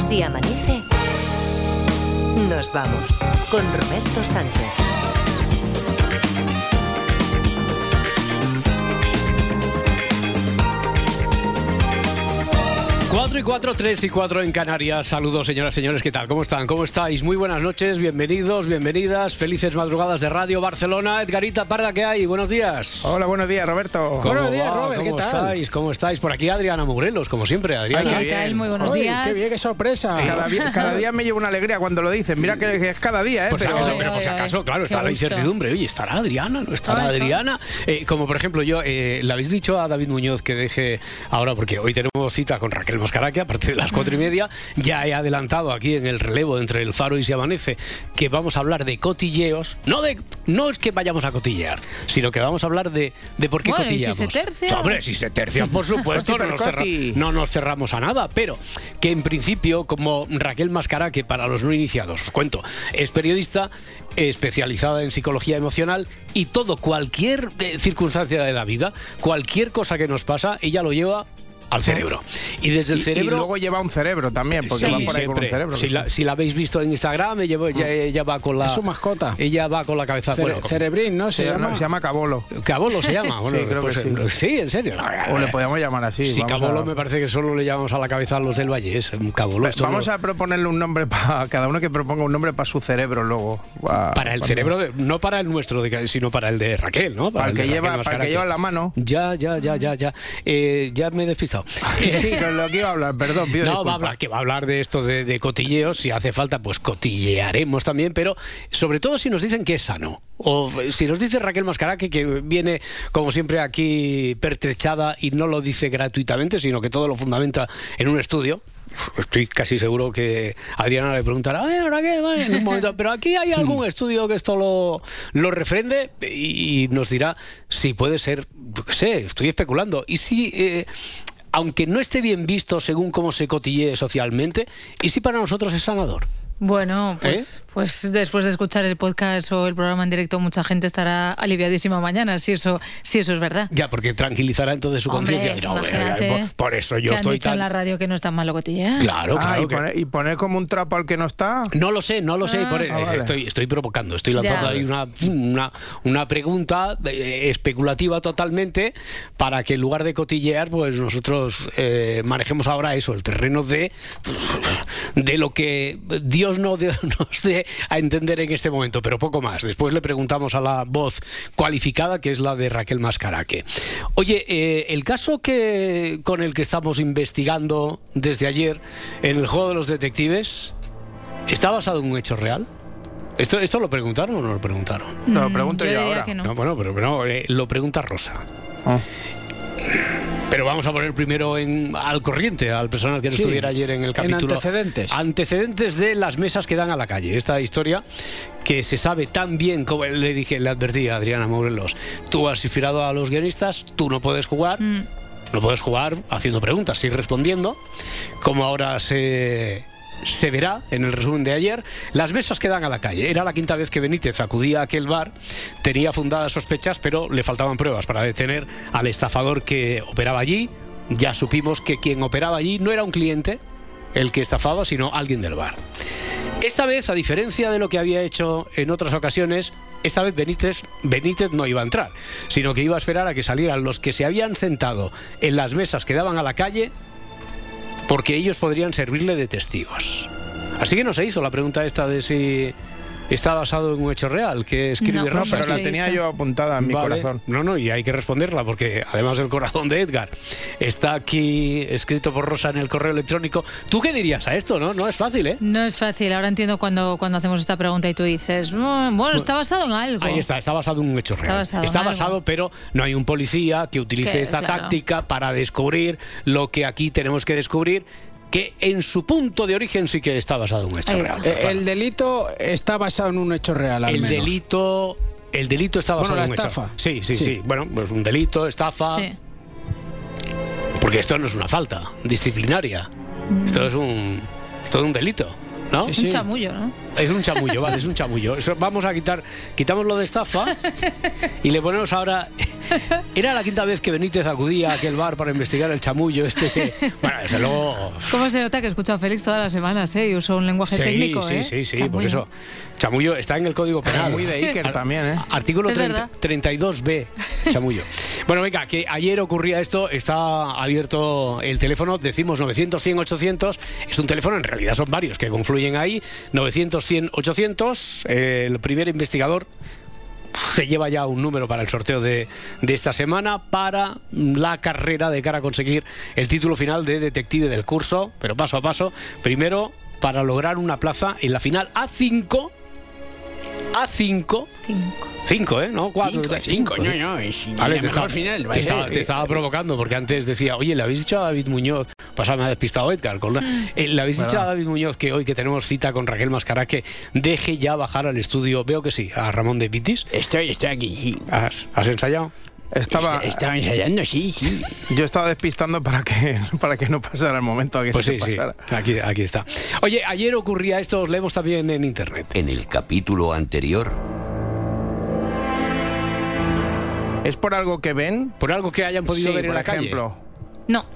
Si amanece, nos vamos con Roberto Sánchez. 4 y 4, 3 y 4 en Canarias. Saludos, señoras y señores, ¿qué tal? ¿Cómo están? ¿Cómo estáis? Muy buenas noches, bienvenidos, bienvenidas, felices madrugadas de Radio Barcelona. Edgarita Parda, ¿qué hay? Buenos días. Hola, buenos días, Roberto. Buenos días, Robert, ¿qué tal? ¿Cómo estáis? Por aquí Adriana Morelos, como siempre, Adriana. ¿Qué tal? Muy buenos días. Qué bien, qué sorpresa. Cada día me lleva una alegría cuando lo dicen. Mira que es cada día, ¿eh? Por si acaso, claro, está la incertidumbre. Oye, ¿estará Adriana? ¿No estará Adriana? Como por ejemplo, yo, le habéis dicho a David Muñoz que deje ahora, porque hoy tenemos cita con Raquel Mascaraque, aparte de las 4:30, ya he adelantado aquí en el relevo entre el Faro y Si Amanece que vamos a hablar de cotilleos. No es que vayamos a cotillear, sino que vamos a hablar de por qué cotilleamos. ¿Y si se tercia? Hombre, si se tercia, por supuesto, no nos cerramos a nada, pero que en principio, como Raquel Mascaraque, para los no iniciados, os cuento, es periodista especializada en psicología emocional y cualquier circunstancia de la vida, cualquier cosa que nos pasa, ella lo lleva al cerebro. Y desde el cerebro... Y luego lleva un cerebro también, porque va por ahí con un cerebro. Si la habéis visto en Instagram, ella va con la... Es su mascota. Ella va con la cabeza... Cerebrín, ¿no? Se llama Cabolo. Cabolo se llama. Bueno, sí, creo que sí. Sí, en serio. O le podríamos llamar así. Sí, Cabolo me parece que solo le llamamos a la cabeza a los del Valle. Es un Cabolo. Vamos a proponerle un nombre para... Cada uno que proponga un nombre para su cerebro luego. Para el cerebro, no para el nuestro, sino para el de Raquel, ¿no? Para el que lleva en la mano. Ya me he despistado. Sí, con lo que iba a hablar, perdón. Va a hablar de esto de cotilleos. Si hace falta, pues cotillearemos también, pero sobre todo si nos dicen que es sano. O si nos dice Raquel Mascaraque, que viene, como siempre, aquí pertrechada y no lo dice gratuitamente, sino que todo lo fundamenta en un estudio. Estoy casi seguro que Adriana le preguntará, Raquel, en un momento, pero aquí hay algún estudio que esto lo refrende, y nos dirá si puede ser, yo qué sé, estoy especulando. Y si... aunque no esté bien visto según cómo se cotille socialmente, ¿y si para nosotros es sanador? Bueno, pues después de escuchar el podcast o el programa en directo, mucha gente estará aliviadísima mañana, si eso es verdad. Ya, porque tranquilizará entonces su conciencia. Por eso yo estoy tan... en la radio que no es tan malo cotillear. Claro. Y poner como un trapo al que no está. No lo sé. Estoy provocando, estoy lanzando ahí una pregunta especulativa totalmente, para que en lugar de cotillear, pues nosotros manejemos ahora eso, el terreno de lo que Dios nos dé a entender en este momento, pero poco más. Después le preguntamos a la voz cualificada, que es la de Raquel Mascaraque. Oye, el caso con el que estamos investigando desde ayer en el juego de los detectives, ¿está basado en un hecho real? ¿Esto lo preguntaron o no lo preguntaron? Lo pregunto yo ahora. Que no. Lo pregunta Rosa. Pero vamos a poner primero al corriente al personal que estuviera ayer en el capítulo. Antecedentes de las mesas que dan a la calle. Esta historia que se sabe tan bien, como le advertí a Adriana Morelos. Tú has inspirado a los guionistas, tú no puedes jugar. No puedes jugar haciendo preguntas, sí respondiendo. Como ahora se verá en el resumen de ayer, las mesas que dan a la calle. Era la quinta vez que Benítez acudía a aquel bar. Tenía fundadas sospechas, pero le faltaban pruebas para detener al estafador que operaba allí. Ya supimos que quien operaba allí no era un cliente el que estafaba, sino alguien del bar. Esta vez, a diferencia de lo que había hecho en otras ocasiones, esta vez Benítez no iba a entrar, sino que iba a esperar a que salieran los que se habían sentado en las mesas que daban a la calle, porque ellos podrían servirle de testigos. Así que no se hizo la pregunta esta de si está basado en un hecho real, que escribe Rosa. Pero la tenía yo apuntada en mi corazón. No, y hay que responderla, porque además del corazón de Edgar está aquí escrito por Rosa en el correo electrónico. ¿Tú qué dirías a esto? No es fácil, ¿eh? No es fácil. Ahora entiendo cuando hacemos esta pregunta y tú dices, bueno, está basado en algo. Ahí está basado en un hecho real. Está basado, pero no hay un policía que utilice esta táctica para descubrir lo que aquí tenemos que descubrir, que en su punto de origen sí que está basado en un hecho real. El delito está basado en un hecho real, al menos. El delito está basado en un hecho. Estafa. Sí. Bueno, pues un delito, estafa. Sí. Porque esto no es una falta disciplinaria. Esto es todo un delito, ¿no? Sí. Un chamullo, ¿no? Es un chamullo, vale, es un chamullo. Eso, vamos a quitamos lo de estafa y le ponemos ahora Era la quinta vez que Benítez acudía a aquel bar para investigar el chamullo Bueno, desde luego... ¿Cómo se nota que escucho a Félix todas las semanas, y uso un lenguaje técnico, Sí, chamullo. Por eso. Chamullo está en el Código Penal. Muy de Iker también, Artículo 32B, chamullo. Bueno, venga, que ayer ocurría esto, está abierto el teléfono, decimos 900-100-800, es un teléfono, en realidad son varios que confluyen ahí, 900-100-800, el primer investigador se lleva ya un número para el sorteo de esta semana para la carrera de cara a conseguir el título final de detective del curso, pero paso a paso. Primero, para lograr una plaza en la final A5. Cinco, ¿no? 4, 5. No, es vale, la mejor final. Te estaba provocando, porque antes decía, oye, le habéis dicho a David Muñoz, me ha despistado Edgar, le habéis dicho a David Muñoz que hoy que tenemos cita con Raquel Mascará que deje ya bajar al estudio, veo que sí, a Ramón de Pitis. Estoy aquí, sí. ¿Has ensayado? Estaba ensayando, sí. Yo estaba despistando para que no pasara el momento a que pues se pasara. Sí, aquí está. Oye, ayer ocurría esto, os leemos también en internet. En el capítulo anterior... ¿Es por algo que ven? ¿Por algo que hayan podido ver en la calle? Ejemplo. No.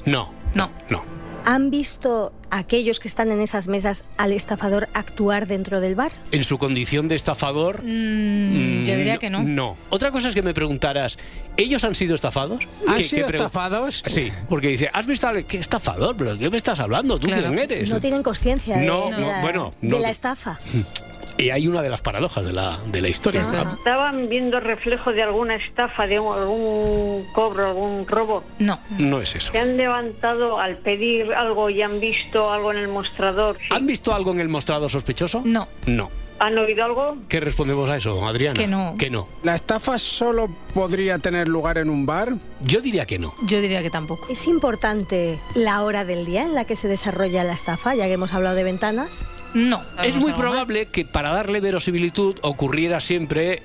¿Han visto aquellos que están en esas mesas al estafador actuar dentro del bar? ¿En su condición de estafador? Yo diría que no. No. Otra cosa es que me preguntaras, ¿ellos han sido estafados? ¿Han sido estafados? Sí, porque dice, ¿has visto qué estafador? ¿Pero de qué me estás hablando? ¿Tú quién eres? No tienen conciencia de la estafa. Y hay una de las paradojas de la historia. ¿Estaban viendo reflejo de alguna estafa, de algún cobro, algún robo? No es eso. ¿Se han levantado al pedir algo y han visto algo en el mostrador? Sí. ¿Han visto algo en el mostrador sospechoso? No. ¿Han oído algo? ¿Qué respondemos a eso, Adriana? Que no. ¿La estafa solo podría tener lugar en un bar? Yo diría que no. Yo diría que tampoco. ¿Es importante la hora del día en la que se desarrolla la estafa, ya que hemos hablado de ventanas? No. Es muy probable que para darle verosimilitud ocurriera siempre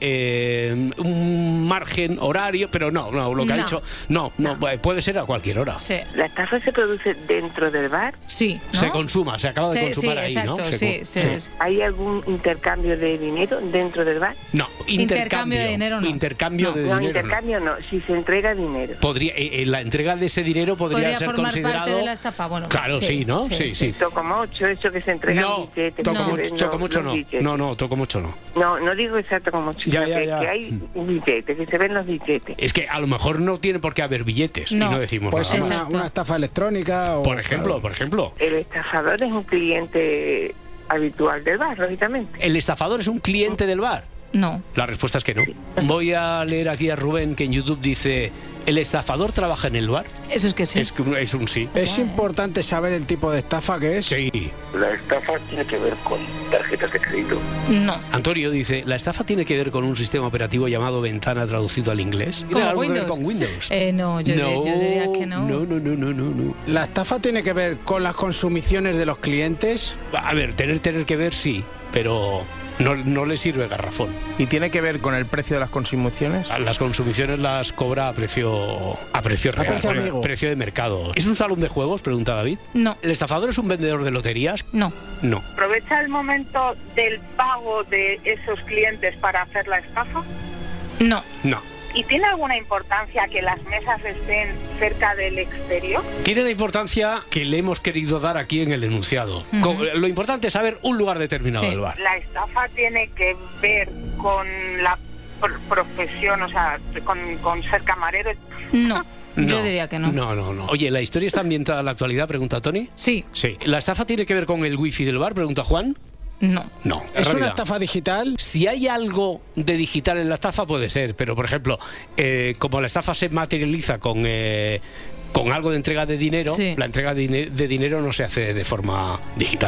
un margen horario, pero no, lo que ha dicho, no, puede ser a cualquier hora. Sí. ¿La estafa se produce dentro del bar? Sí, ¿no? Se consuma, se acaba de consumar ahí, exacto, ¿no? Sí. ¿Hay algún intercambio de dinero dentro del bar? No, intercambio de dinero no. Intercambio de No, dinero intercambio no, si se entrega dinero. Podría, la entrega de ese dinero podría ser formar considerado parte de la estafa, bueno. Claro, sí, ¿no? Sí. Toco mucho, eso que se entrega Toco mucho no. No, toco mucho no. No digo exacto como mucho, ya. Que hay billetes, que se ven los billetes. Es que a lo mejor no tiene por qué haber billetes y no decimos pues nada. Una estafa electrónica. Por ejemplo. El estafador es un cliente habitual del bar, lógicamente. ¿El estafador es un cliente del bar? No. La respuesta es que no. Voy a leer aquí a Rubén, que en YouTube dice, ¿el estafador trabaja en el bar? Eso es que sí. Es un sí. Es importante saber el tipo de estafa que es. Sí. La estafa tiene que ver con tarjetas de crédito. No. Antonio dice, ¿la estafa tiene que ver con un sistema operativo llamado Ventana traducido al inglés? ¿Con algo Windows? Que ver con Windows? No, yo diría que no. No. ¿La estafa tiene que ver con las consumiciones de los clientes? A ver, tener que ver sí, pero... No le sirve garrafón. ¿Y tiene que ver con el precio de las consumiciones? Las consumiciones las cobra a precio real, precio de mercado. ¿Es un salón de juegos? Pregunta David. No. ¿El estafador es un vendedor de loterías? No. ¿Aprovecha el momento del pago de esos clientes para hacer la estafa? No. ¿Y tiene alguna importancia que las mesas estén cerca del exterior? Tiene la importancia que le hemos querido dar aquí en el enunciado. Lo importante es saber un lugar determinado del bar. ¿La estafa tiene que ver con la profesión, o sea, con ser camarero? No. Yo diría que no. No. Oye, ¿la historia está ambientada en la actualidad? Pregunta Tony. Sí. ¿La estafa tiene que ver con el wifi del bar? Pregunta Juan. No. ¿Es una estafa digital? Si hay algo de digital en la estafa puede ser, pero por ejemplo, como la estafa se materializa con algo de entrega de dinero, la entrega de dinero no se hace de forma digital.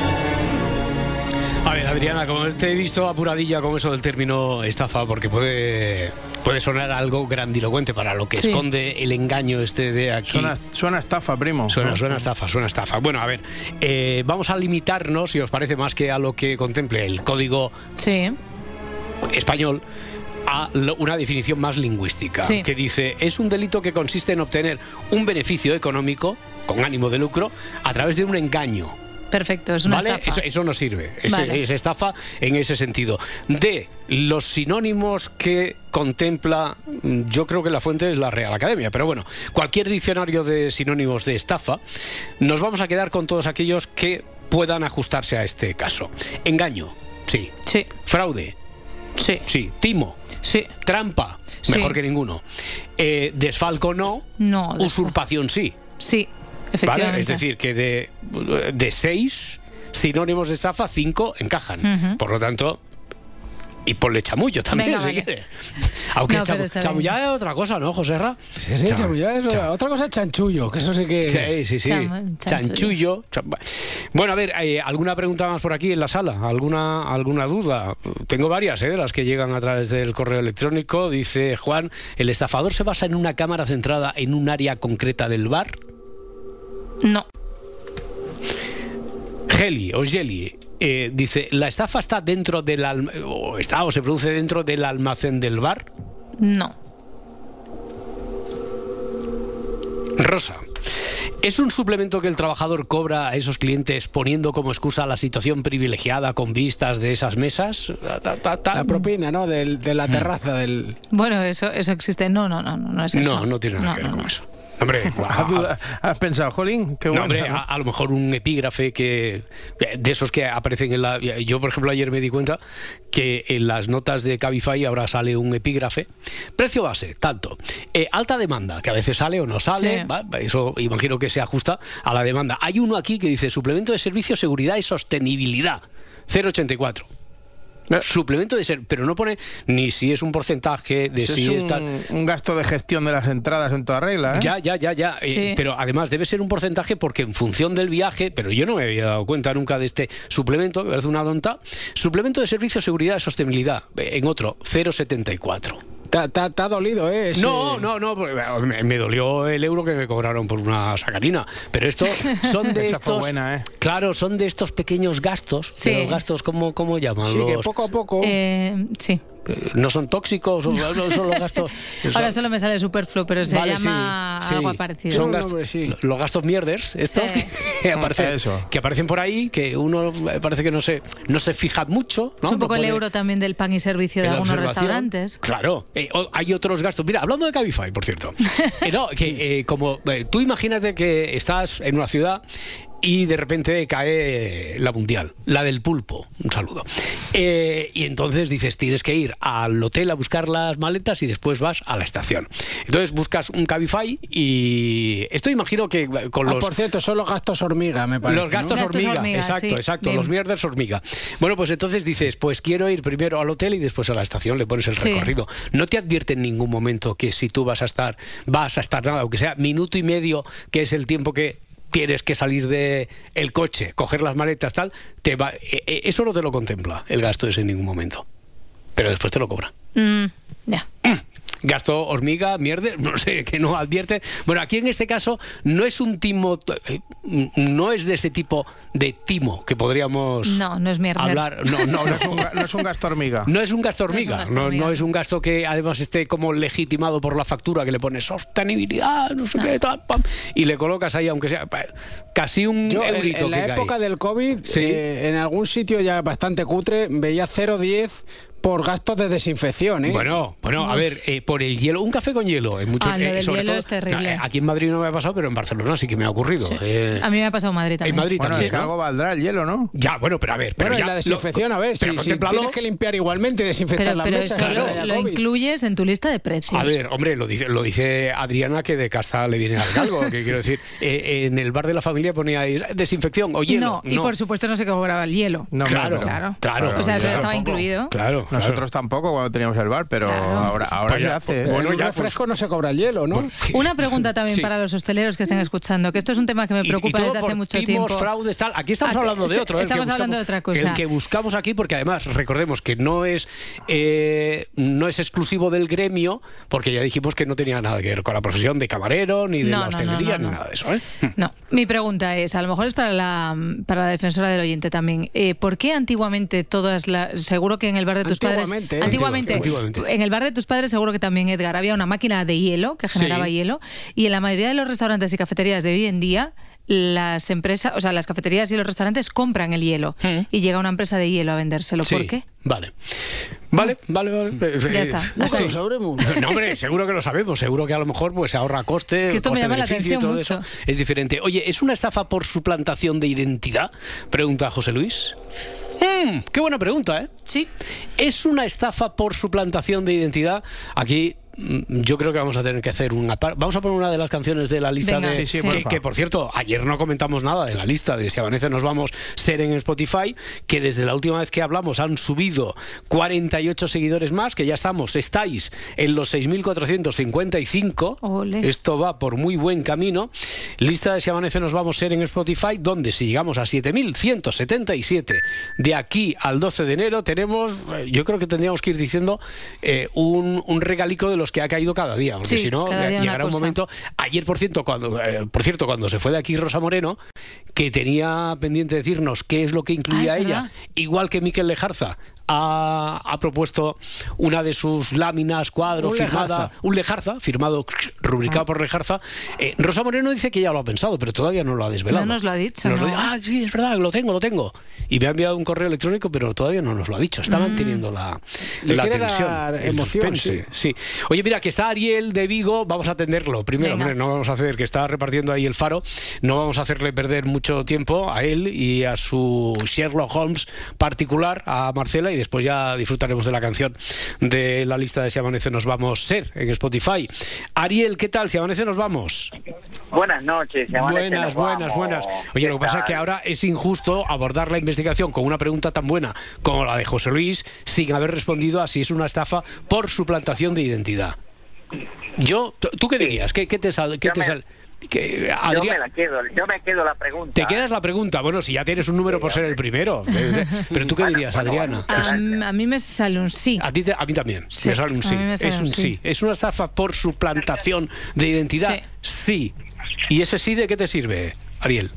A ver, Adriana, como te he visto apuradilla con eso del término estafa, porque puede sonar algo grandilocuente para lo que esconde el engaño de aquí. Suena estafa, primo. Suena estafa. Bueno, a ver, vamos a limitarnos, si os parece, más que a lo que contemple el código español, a una definición más lingüística, que dice, es un delito que consiste en obtener un beneficio económico, con ánimo de lucro, a través de un engaño, Perfecto, es una estafa. Eso no sirve, es estafa en ese sentido. De los sinónimos que contempla, yo creo que la fuente es la Real Academia, pero bueno, cualquier diccionario de sinónimos de estafa, nos vamos a quedar con todos aquellos que puedan ajustarse a este caso. Engaño, sí. Fraude, sí. Timo, sí. Trampa, mejor que ninguno. Desfalco, no. Usurpación, sí. Sí. ¿Vale? Es decir, que de 6 sinónimos de estafa, 5 encajan. Por lo tanto, y ponle chamullo también, si quiere. Aunque chamullá es otra cosa, ¿no, Joserra? Sí, chamullá es otra cosa, chanchullo, que eso sí que... Sí. Chanchullo. Bueno, a ver, ¿alguna pregunta más por aquí en la sala? ¿Alguna duda? Tengo varias, de las que llegan a través del correo electrónico. Dice Juan, ¿el estafador se basa en una cámara centrada en un área concreta del bar? No. Geli dice, ¿la estafa está dentro del o se produce dentro del almacén del bar? No. Rosa, ¿es un suplemento que el trabajador cobra a esos clientes poniendo como excusa la situación privilegiada con vistas de esas mesas? La propina, ¿no? De la terraza del... Bueno, eso existe. No es eso. No tiene nada que ver con eso. Hombre, ¿has pensado, jolín? Qué bueno. Hombre, a lo mejor un epígrafe de esos que aparecen en la... Yo, por ejemplo, ayer me di cuenta que en las notas de Cabify ahora sale un epígrafe. Precio base, tanto. Alta demanda, que a veces sale o no sale. Sí. Eso imagino que se ajusta a la demanda. Hay uno aquí que dice suplemento de servicio, seguridad y sostenibilidad. 0,84. Suplemento de ser, pero no pone ni si es un porcentaje de si es un gasto de gestión de las entradas en toda regla, ¿eh? Ya. Sí. Pero además debe ser un porcentaje porque en función del viaje, pero yo no me había dado cuenta nunca de este suplemento, que parece una tonta. Suplemento de servicio, seguridad y sostenibilidad. En otro, 0,74. ¿Te ha dolido, ese... No, me dolió el euro que me cobraron por una sacarina, pero esto son de Esa estos... fue buena, ¿eh? Claro, son de estos pequeños gastos, de los gastos, ¿cómo llaman? Sí, que poco a poco... sí. ¿No son tóxicos? ¿Son los gastos? Ahora solo me sale superfluo, pero se llama algo parecido. Son los gastos mierders, estos que aparecen por ahí, que uno parece que no se fija mucho, ¿no? Es un poco el euro también del pan y servicio de algunos restaurantes. Claro, hay otros gastos. Mira, hablando de Cabify, por cierto, como tú imagínate que estás en una ciudad y de repente cae la mundial, la del pulpo, un saludo. Y entonces dices, tienes que ir al hotel a buscar las maletas y después vas a la estación. Entonces buscas un Cabify y esto imagino que con los... Por cierto, son los gastos hormiga, me parece. Los gastos hormiga, exacto, los mierders hormiga. Bueno, pues entonces dices, pues quiero ir primero al hotel y después a la estación, le pones el recorrido. No te advierte en ningún momento que si tú vas a estar nada, aunque sea minuto y medio, que es el tiempo que tienes que salir del coche, coger las maletas, tal, eso no te lo contempla el gasto ese en ningún momento. Pero después te lo cobra. Ya. Gasto hormiga, mierda, no sé, que no advierte. Bueno, aquí en este caso no es un timo, no es de ese tipo de timo que podríamos no es mierda. Hablar. No es un gasto hormiga. No es un gasto hormiga. No es un gasto que además esté como legitimado por la factura, que le pones sostenibilidad, no sé qué, tal, pam, y le colocas ahí, aunque sea casi un eurito. En la época del COVID, en algún sitio ya bastante cutre, veía 0,10 por gastos de desinfección, ¿eh? Bueno, a ver, por el hielo, un café con hielo. En muchos, lo del sobre hielo todo, es terrible. Aquí en Madrid no me ha pasado, pero en Barcelona sí que me ha ocurrido. Sí. A mí me ha pasado en Madrid también. En Madrid también, ¿no? Algo valdrá el hielo, ¿no? Ya, bueno, pero a ver. Pero la desinfección, a ver, si tienes que limpiar igualmente, desinfectar las mesas. Pero lo incluyes en tu lista de precios. A ver, hombre, lo dice Adriana, que de casta le viene algo, que quiero decir, en el bar de la familia poníais desinfección o hielo. No, y por supuesto no se cobraba el hielo. No, claro. O sea, eso estaba incluido. Claro. Nosotros tampoco cuando teníamos el bar, pero ahora pues se hace. Bueno, ya refresco no se cobra el hielo, ¿no? Una pregunta también para los hosteleros que estén escuchando, que esto es un tema que me preocupa desde hace mucho tiempo. Fraudes, tal. Aquí estamos hablando de otro. Estamos hablando de otra cosa. El que buscamos aquí, porque además recordemos que no es exclusivo del gremio, porque ya dijimos que no tenía nada que ver con la profesión de camarero, ni de la hostelería, ni nada de eso, ¿eh? No, mi pregunta es, a lo mejor es para la defensora del oyente también, ¿por qué antiguamente seguro que en el bar de tus padres... Antiguamente. En el bar de tus padres seguro que también, Edgar, había una máquina de hielo que generaba hielo, y en la mayoría de los restaurantes y cafeterías de hoy en día las empresas, o sea, las cafeterías y los restaurantes compran el hielo y llega una empresa de hielo a vendérselo. Sí, ¿por qué? Vale. Ya está. Nunca lo sabremos. No, hombre, seguro que lo sabemos. Seguro que a lo mejor pues se ahorra coste, que esto me llama la coste-beneficio y atención todo mucho. eso. Es diferente. Oye, ¿es una estafa por suplantación de identidad? Pregunta José Luis. Qué buena pregunta, ¿eh? Sí. ¿Es una estafa por suplantación de identidad? Aquí yo creo que vamos a tener que hacer vamos a poner una de las canciones de la lista. Venga, que por cierto, ayer no comentamos nada de la lista de Si Amanece Nos Vamos ser en Spotify, que desde la última vez que hablamos han subido 48 seguidores más, que ya estáis en los 6.455. Ole. Esto va por muy buen camino. Lista de Si Amanece Nos Vamos ser en Spotify, donde si llegamos a 7.177 de aquí al 12 de enero tenemos, yo creo que tendríamos que ir diciendo un regalico de los que ha caído cada día, porque si no llegará un momento. Ayer, por cierto, cuando se fue de aquí Rosa Moreno, que tenía pendiente decirnos qué es lo que incluía ella, ¿verdad? Igual que Miquel Lejarza ha propuesto una de sus láminas, cuadro, un Lejarza, firmado, rubricado por Lejarza. Rosa Moreno dice que ya lo ha pensado, pero todavía no lo ha desvelado. No nos lo ha dicho. Sí, es verdad, lo tengo. Y me ha enviado un correo electrónico, pero todavía no nos lo ha dicho. Está manteniendo la tensión, el suspense. Sí. Oye, mira, que está Ariel de Vigo, vamos a atenderlo. Primero, hombre, no vamos a hacer que está repartiendo ahí el faro, no vamos a hacerle perder mucho tiempo a él y a su Sherlock Holmes particular, a Marcela, y después ya disfrutaremos de la canción de la lista de Si Amanece Nos Vamos ser en Spotify. Ariel, ¿qué tal? Si Amanece Nos Vamos. Buenas noches. Buenas. Oye, lo que pasa es que ahora es injusto abordar la investigación con una pregunta tan buena como la de José Luis sin haber respondido a si es una estafa por suplantación de identidad. ¿Tú qué dirías? ¿Qué te sale? Adrián, yo me quedo la pregunta. ¿Te quedas la pregunta? Bueno, si ya tienes un número por ser el primero. Pero ¿tú qué dirías, Adriana? A mí me sale un sí. A mí también. Sí, me sale un sí. Es un sí. ¿Es una estafa por suplantación de identidad? Sí. ¿Y ese sí de qué te sirve, Ariel?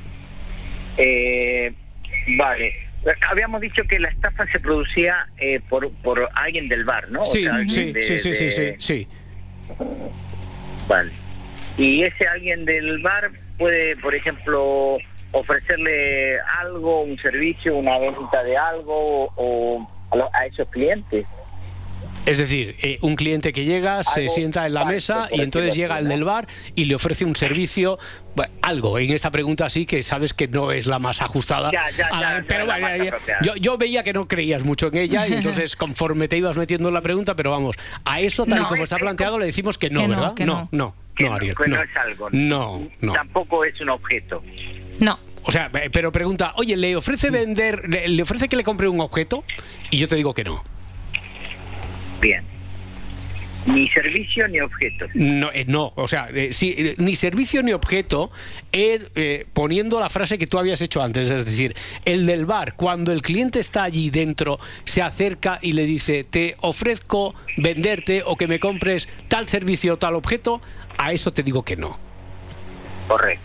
Vale. Habíamos dicho que la estafa se producía por alguien del bar, ¿no? Sí, o sea, sí. Vale. Y ese alguien del bar puede, por ejemplo, ofrecerle algo, un servicio, una venta de algo o a esos clientes. Es decir, un cliente que llega, se sienta en la mesa y entonces llega el del bar y le ofrece un servicio, algo. En esta pregunta sí que sabes que no es la más ajustada. Pero bueno, yo veía que no creías mucho en ella y entonces conforme te ibas metiendo en la pregunta, pero vamos, a eso tal y como está planteado le decimos que no, ¿verdad? No, Ariel. No es algo. No. Tampoco es un objeto. No. O sea, pero pregunta, oye, ¿le ofrece le ofrece que le compre un objeto? Y yo te digo que no. Bien. Ni servicio ni objeto. No, o sea, sí, ni servicio ni objeto, poniendo la frase que tú habías hecho antes, es decir, el del bar, cuando el cliente está allí dentro, se acerca y le dice, te ofrezco venderte o que me compres tal servicio o tal objeto, a eso te digo que no. Correcto.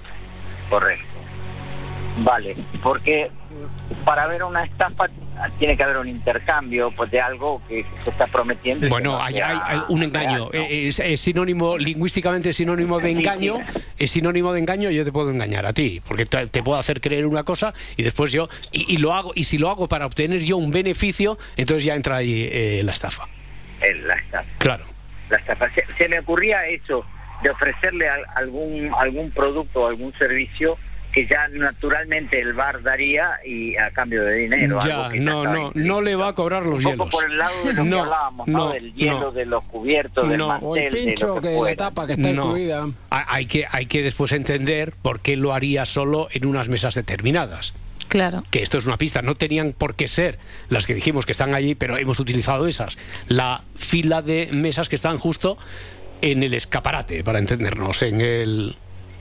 Vale, porque para ver una estafa tiene que haber un intercambio pues de algo que se está prometiendo. Bueno, hay un engaño. Es sinónimo, lingüísticamente sinónimo de engaño. Es sinónimo de engaño. Yo te puedo engañar a ti, porque te puedo hacer creer una cosa y después yo y lo hago. Y si lo hago para obtener yo un beneficio, entonces ya entra ahí la estafa. La estafa. Claro. La estafa. Se me ocurría eso de ofrecerle algún producto o algún servicio que ya naturalmente el bar daría y a cambio de dinero. Ya, no le va a cobrar los hielos. Un poco por el lado de lo que hablábamos, ¿no? Del hielo, de los cubiertos, del mantel, o el pincho, de la tapa que está incluida. Hay que después entender por qué lo haría solo en unas mesas determinadas. Claro. Que esto es una pista. No tenían por qué ser las que dijimos que están allí, pero hemos utilizado esas. La fila de mesas que están justo en el escaparate, para entendernos, en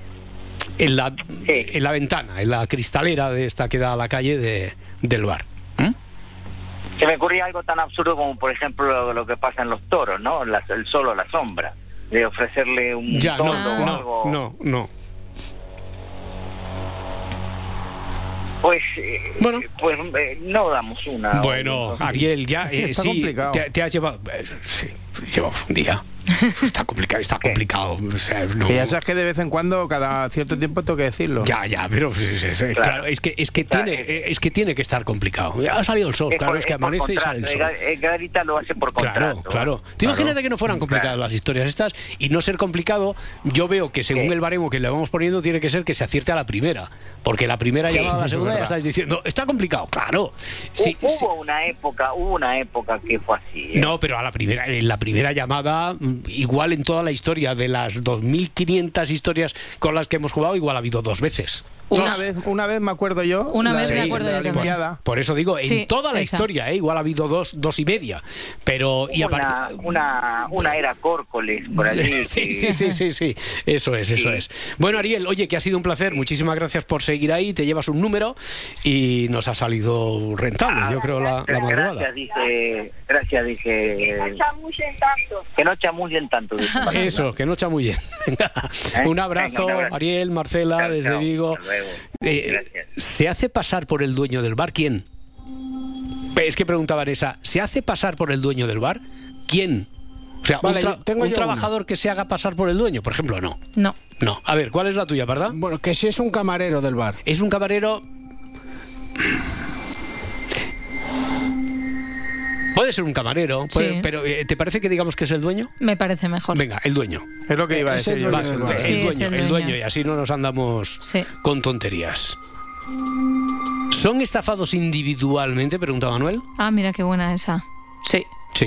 la ventana, en la cristalera de esta que da a la calle del bar. Se me ocurría algo tan absurdo como, por ejemplo, lo que pasa en los toros, ¿no? El sol o la sombra, de ofrecerle un toro o algo. No. Pues no damos una. Bueno, Ariel, ya sí, te has llevado. Sí, llevamos un día. Está complicado. O sea, no. Y ya sabes que de vez en cuando, cada cierto tiempo, tengo que decirlo. Ya, pero claro, es que tiene que estar complicado. Ya ha salido el sol, claro, es que amanece y sale el sol. Edgarita lo hace por contrato. Claro. Tú imagínate que no fueran complicadas las historias estas, y no ser complicado, yo veo que según el baremo que le vamos poniendo, tiene que ser que se acierte a la primera, porque la primera llamada a la segunda ya estáis diciendo, está complicado, claro. Sí, hubo una época que fue así. No, pero en la primera llamada, igual en toda la historia de las 2.500 historias con las que hemos jugado, igual ha habido 2 veces. Una vez me acuerdo yo. Una vez me acuerdo yo también. Por eso digo, en toda la historia, igual ha habido 2 y media. Pero una era Córcoles por allí. Sí. Eso es. Bueno, Ariel, oye, que ha sido un placer. Muchísimas gracias por seguir ahí. Te llevas un número y nos ha salido rentable, yo creo, la madrugada. Gracias, dije. Que no chamullen tanto. Eso, que no chamullen. Un abrazo, Ariel, Marcela, desde Vigo. ¿Se hace pasar por el dueño del bar? ¿Quién? Es que preguntaba Vanessa, ¿se hace pasar por el dueño del bar? ¿Quién? O sea, un trabajador que se haga pasar por el dueño, por ejemplo, no. No. A ver, ¿cuál es la tuya, verdad? Bueno, que si es un camarero del bar. Es un camarero... Puede ser un camarero, pero ¿te parece que digamos que es el dueño? Me parece mejor. Venga, el dueño. Es lo que iba a decir yo. El dueño, y así no nos andamos con tonterías. ¿Son estafados individualmente? Pregunta Manuel. Ah, mira qué buena esa. Sí.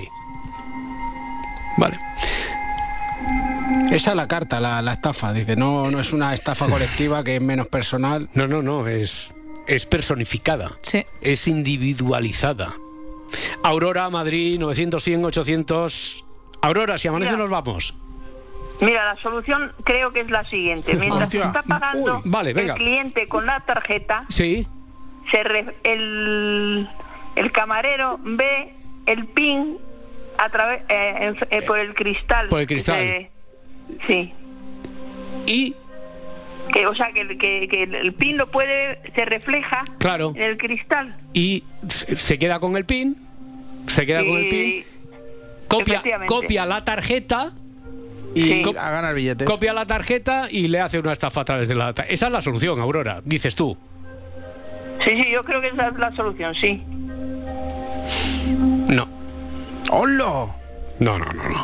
Vale. Esa es la carta, la estafa. Dice, no es una estafa colectiva, que es menos personal. No, es personificada. Sí. Es individualizada. Aurora, Madrid, 900-100-800. Aurora, si amanece nos vamos. Mira, la solución creo que es la siguiente. Mientras está pagando el cliente con la tarjeta, el camarero ve el PIN a través por el cristal. Por el cristal. Sí. Y que el PIN lo se refleja en el cristal. Y se queda con el PIN. Copia la tarjeta y gana el billete. Copia la tarjeta y le hace una estafa a través de la tarjeta. Esa es la solución, Aurora, dices tú. Sí, yo creo que esa es la solución, sí. No. ¡Hola! No.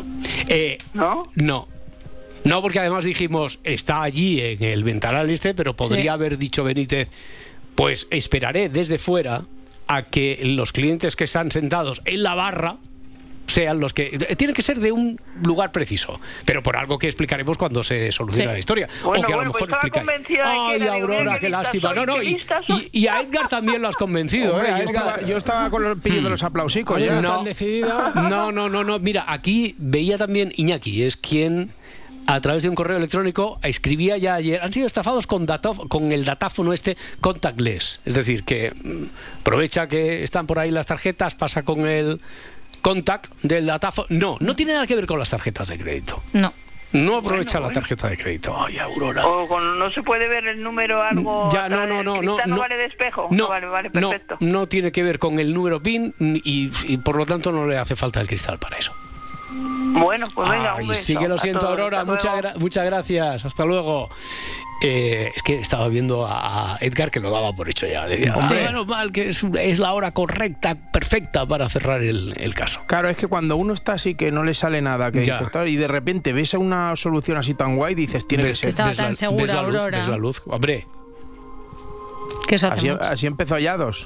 ¿No? No, porque además dijimos, está allí en el ventanal pero podría haber dicho Benítez, pues esperaré desde fuera a que los clientes que están sentados en la barra sean los que... Tiene que ser de un lugar preciso, pero por algo que explicaremos cuando se solucione la historia. Bueno, o que a lo mejor explicáis. Ay, Aurora, qué lástima. Y a Edgar también lo has convencido. Yo estaba pidiendo los aplausicos. No, mira, aquí veía también Iñaki, es quien... a través de un correo electrónico escribía ya ayer, han sido estafados con el datáfono contactless, es decir, que aprovecha que están por ahí las tarjetas, pasa con el contact del datáfono. No tiene nada que ver con las tarjetas de crédito. No aprovecha la tarjeta de crédito. Ay, Aurora. O no se puede ver el número algo. Ya, no vale de espejo. Vale, perfecto. No tiene que ver con el número PIN y por lo tanto no le hace falta el cristal para eso. Bueno, pues venga, un beso. Sí que lo siento, Aurora, muchas gracias, hasta luego. Es que estaba viendo a Edgar que lo daba por hecho ya. Decía, menos mal que es la hora correcta, perfecta para cerrar el caso. Claro, es que cuando uno está así que no le sale nada, que dices, y de repente ves una solución así tan guay, dices, tiene que ser. Estaba tan segura, Aurora. Ves la luz, hombre. Que eso hace mucho. Así empezó Hallados.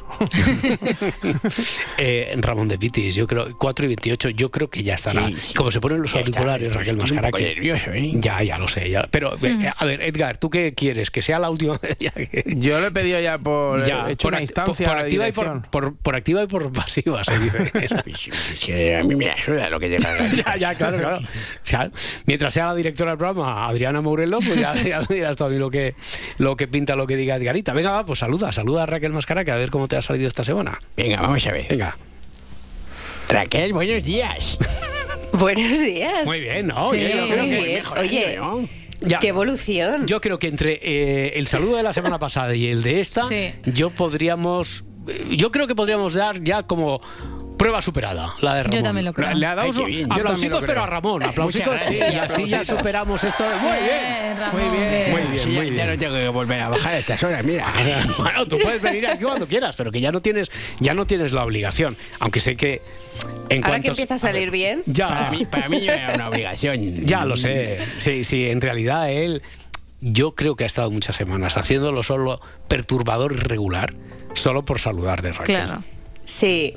Ramón de Pitis, yo creo 4:28, yo creo que ya estará. Como se ponen los auriculares, Raquel Mascara, nervioso, ya lo sé. Pero a ver, Edgar, ¿tú qué quieres? ¿Que sea la última vez? Yo lo he pedido ya hecho una instancia por activa por activa y por pasiva, se dice. A mí me ayuda lo que llega. ya, claro. O sea, mientras sea la directora del programa, Adriana Mourelo, pues ya dirás todo lo que pinta lo que diga Edgarita. Venga, pues saluda a Raquel Mascara, que a ver cómo te ha salido esta semana. Venga, vamos a ver. Venga. Raquel, buenos días. Buenos días. Muy bien, ¿no? Sí, oye, qué evolución. Yo creo que entre el saludo de la semana pasada y el de esta, yo creo que podríamos dar ya como Prueba superada, la de Ramón. Yo también lo creo. Le ha dado aplausitos, pero a Ramón. Aplausitos. Y así ya superamos esto. Muy bien, Ramón. Muy bien. Ya no tengo que volver a bajar a estas horas, mira. Bueno, tú puedes venir aquí cuando quieras, pero que ya no tienes la obligación. Aunque sé que ahora que empieza a salir bien. Ya. Para mí era una obligación. Ya lo sé. Sí, en realidad él, yo creo que ha estado muchas semanas haciéndolo solo perturbador y regular, solo por saludar de Raquel. Claro. Sí.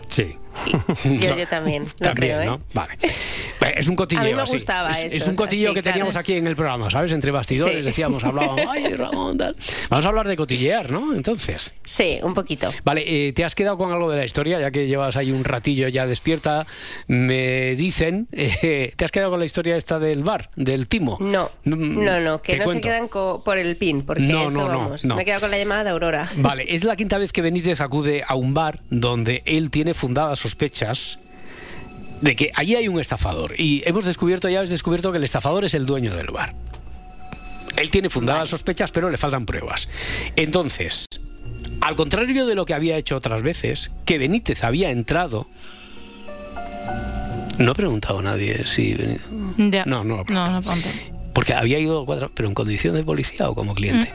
Yo también lo creo, ¿no? Vale. Es un cotilleo. A mí me gustaba eso. Es un cotilleo que teníamos aquí en el programa, ¿sabes? Entre bastidores decíamos, hablábamos, ay, Ramón, tal. Vamos a hablar de cotillear, ¿no? Entonces. Sí, un poquito. Vale, ¿te has quedado con algo de la historia? Ya que llevas ahí un ratillo ya despierta, me dicen, ¿te has quedado con la historia esta del bar, del timo? No, que no se quedan por el pin, porque no. Me he quedado con la llamada de Aurora. Vale, es la quinta vez que Benítez acude a un bar donde él tiene fundadas sospechas de que allí hay un estafador, y habéis descubierto que el estafador es el dueño del bar. Él tiene fundadas sospechas, pero le faltan pruebas. Entonces, al contrario de lo que había hecho otras veces, que Benítez había entrado. No ha preguntado a nadie si Benítez. Ya. No lo ha preguntado. No. Porque había ido pero en condición de policía o como cliente.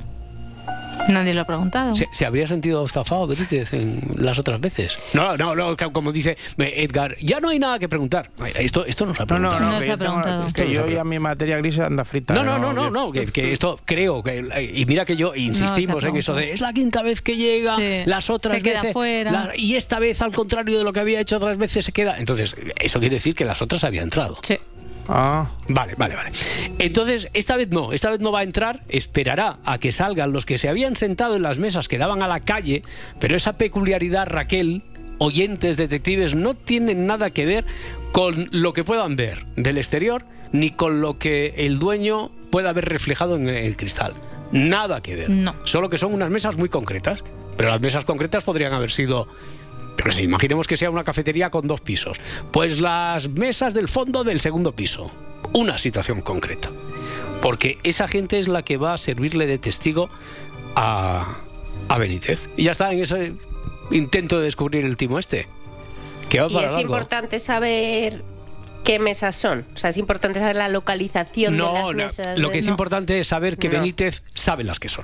Nadie lo ha preguntado. ¿Se habría sentido estafado Benítez en las otras veces? No, como dice Edgar, ya no hay nada que preguntar. Esto no se ha preguntado. No se ha preguntado. Que yo ya mi materia gris anda frita. No, que esto creo que... Y mira que yo insistimos en eso de, es la quinta vez que llega, las otras se queda veces... fuera. Y esta vez, al contrario de lo que había hecho otras veces, se queda... Entonces, eso quiere decir que las otras había entrado. Sí. Vale. Entonces, esta vez no va a entrar, esperará a que salgan los que se habían sentado en las mesas que daban a la calle, pero esa peculiaridad, Raquel, oyentes, detectives, no tienen nada que ver con lo que puedan ver del exterior, ni con lo que el dueño pueda haber reflejado en el cristal. Nada que ver. No. Solo que son unas mesas muy concretas, pero las mesas concretas podrían haber sido... Pero sí, imaginemos que sea una cafetería con 2 pisos. Pues las mesas del fondo del segundo piso. Una situación concreta. Porque esa gente es la que va a servirle de testigo a Benítez. Y ya está en ese intento de descubrir el timo este. Que va para largo. Es importante saber qué mesas son. O sea, es importante saber la localización de las mesas. Lo que es importante es saber que Benítez sabe las que son.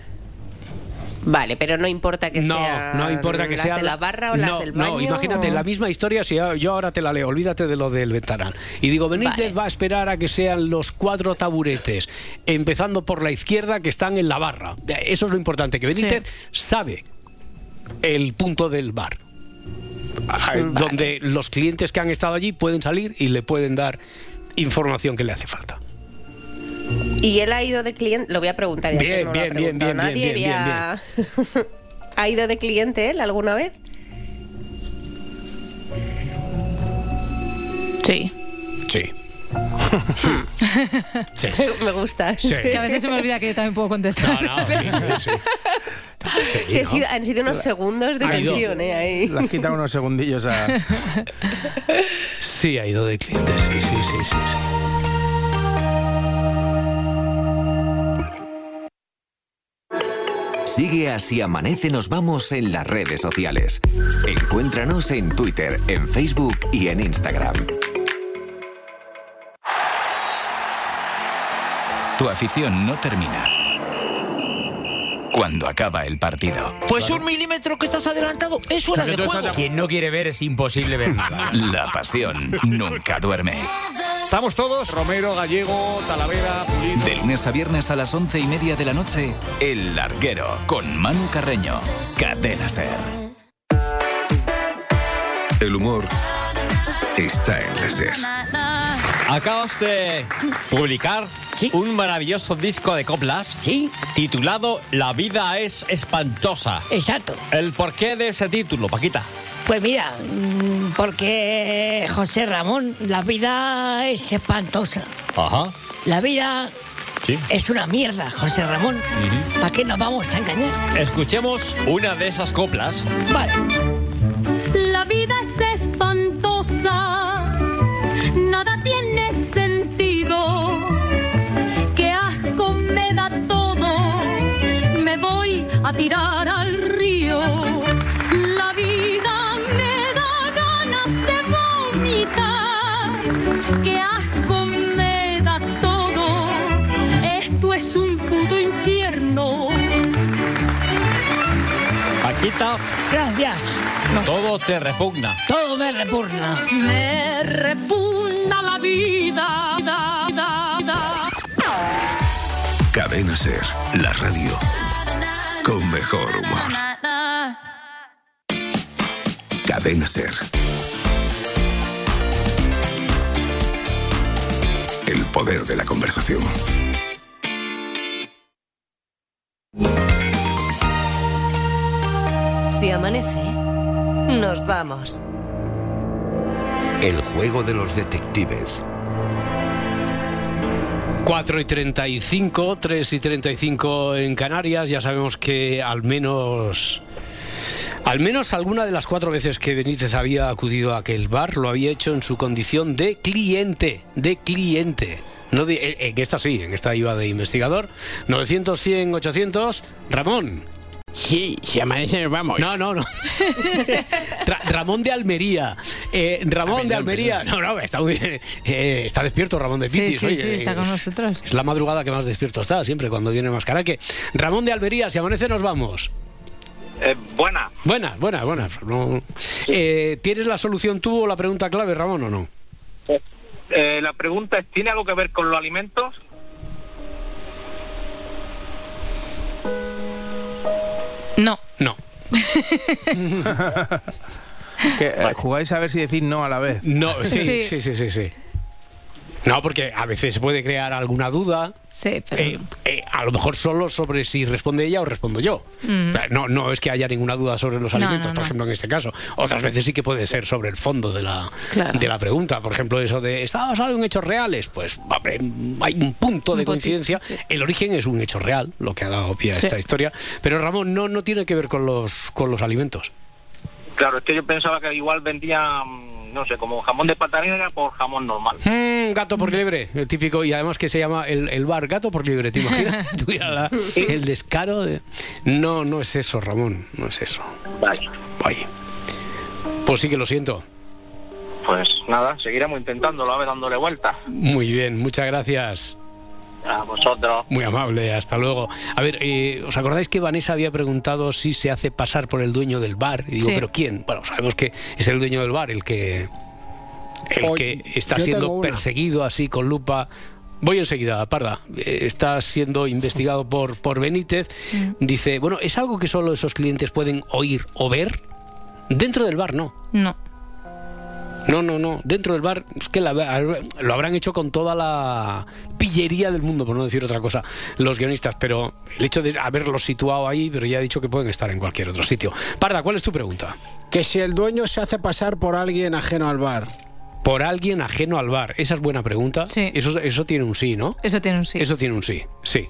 Vale, pero no importa que sean las de la barra o las del baño. No, imagínate, la misma historia, si yo ahora te la leo, olvídate de lo del ventanal. Y digo, Benítez va a esperar a que sean los 4 taburetes, empezando por la izquierda, que están en la barra. Eso es lo importante, que Benítez sabe el punto del bar. Donde los clientes que han estado allí pueden salir y le pueden dar información que le hace falta. ¿Y él ha ido de cliente? Lo voy a preguntar. Bien. ¿Ha ido de cliente él alguna vez? Sí. Me gusta. Sí. Que a veces se me olvida que yo también puedo contestar. Sí. Han sido unos segundos de tensión, ahí. Le has quitado unos segundillos a... Sí, ha ido de cliente, sí. Sigue Así Amanece Nos Vamos en las redes sociales. Encuéntranos en Twitter, en Facebook y en Instagram. Tu afición no termina cuando acaba el partido. Pues un milímetro que estás adelantado es fuera de juego. Quien no quiere ver es imposible ver nada. La pasión nunca duerme. Estamos todos, Romero, Gallego, Talavera, Pulido. De lunes a viernes a las 11:30 de la noche, El Larguero, con Manu Carreño. Cadena SER. El humor está en la SER. Acabas de publicar un maravilloso disco de coplas titulado La vida es espantosa. Exacto. ¿El porqué de ese título, Paquita? Pues mira, porque José Ramón, la vida es espantosa. Ajá. La vida es una mierda, José Ramón. ¿Para qué nos vamos a engañar? Escuchemos una de esas coplas. Vale. La vida es espantosa, nada tiene sentido, qué asco me da todo, me voy a tirar al río. La vida me da Paquita. Gracias. Todo te repugna. Todo me repugna. Me repugna la vida. Cadena Ser, la radio con mejor humor. Cadena Ser. El poder de la conversación. Si amanece, nos vamos. El juego de los detectives. 4:35, 3:35 en Canarias. Ya sabemos que al menos alguna de las 4 veces que Benítez había acudido a aquel bar lo había hecho en su condición de cliente. No en esta sí, en esta iba de investigador. 900, 100, 800. Ramón. Sí, si amanece nos vamos. No. Ramón de Almería. Ramón de Almería. No, está muy bien. Está despierto Ramón de Pitis. Sí, está con nosotros. Es la madrugada que más despierto está, siempre cuando viene Mascaraque. Ramón de Almería, si amanece nos vamos. Buenas. No. ¿Tienes la solución tú o la pregunta clave, Ramón, o no? La pregunta es, ¿tiene algo que ver con los alimentos? No. ¿Jugáis a ver si decís no a la vez? No, sí. No, porque a veces se puede crear alguna duda. Sí, pero a lo mejor solo sobre si responde ella o respondo yo. O sea, no es que haya ninguna duda sobre los alimentos, por ejemplo, en este caso. Otras veces sí que puede ser sobre el fondo de la pregunta. Por ejemplo, eso de ¿está basado en hechos reales? Pues hay un punto de coincidencia. Sí. El origen es un hecho real, lo que ha dado pie a esta historia. Pero Ramón, no tiene que ver con los alimentos. Claro, es que yo pensaba que igual vendía, no sé, como jamón de pata negra por jamón normal. Gato por liebre, el típico, y además que se llama el bar Gato por liebre, ¿te imaginas? Tuviera el descaro de... No es eso, Ramón, no es eso. Vaya. Pues sí que lo siento. Pues nada, seguiremos intentándolo, a ver, dándole vuelta. Muy bien, muchas gracias. A vosotros. Muy amable, hasta luego. A ver, ¿os acordáis que Vanessa había preguntado si se hace pasar por el dueño del bar? Y digo, sí. ¿Pero quién? Bueno, sabemos que es el dueño del bar el que está siendo perseguido así con lupa. Voy enseguida, Parda. Está siendo investigado por Benítez. Dice, bueno, ¿es algo que solo esos clientes pueden oír o ver? Dentro del bar, no. No. Dentro del bar es que lo habrán hecho con toda la pillería del mundo, por no decir otra cosa, los guionistas, pero el hecho de haberlos situado ahí, pero ya he dicho que pueden estar en cualquier otro sitio. Parda, ¿cuál es tu pregunta? Que si el dueño se hace pasar por alguien ajeno al bar. Por alguien ajeno al bar. Esa es buena pregunta. Sí. Eso tiene un sí, ¿no? Eso tiene un sí. Eso tiene un sí. Sí.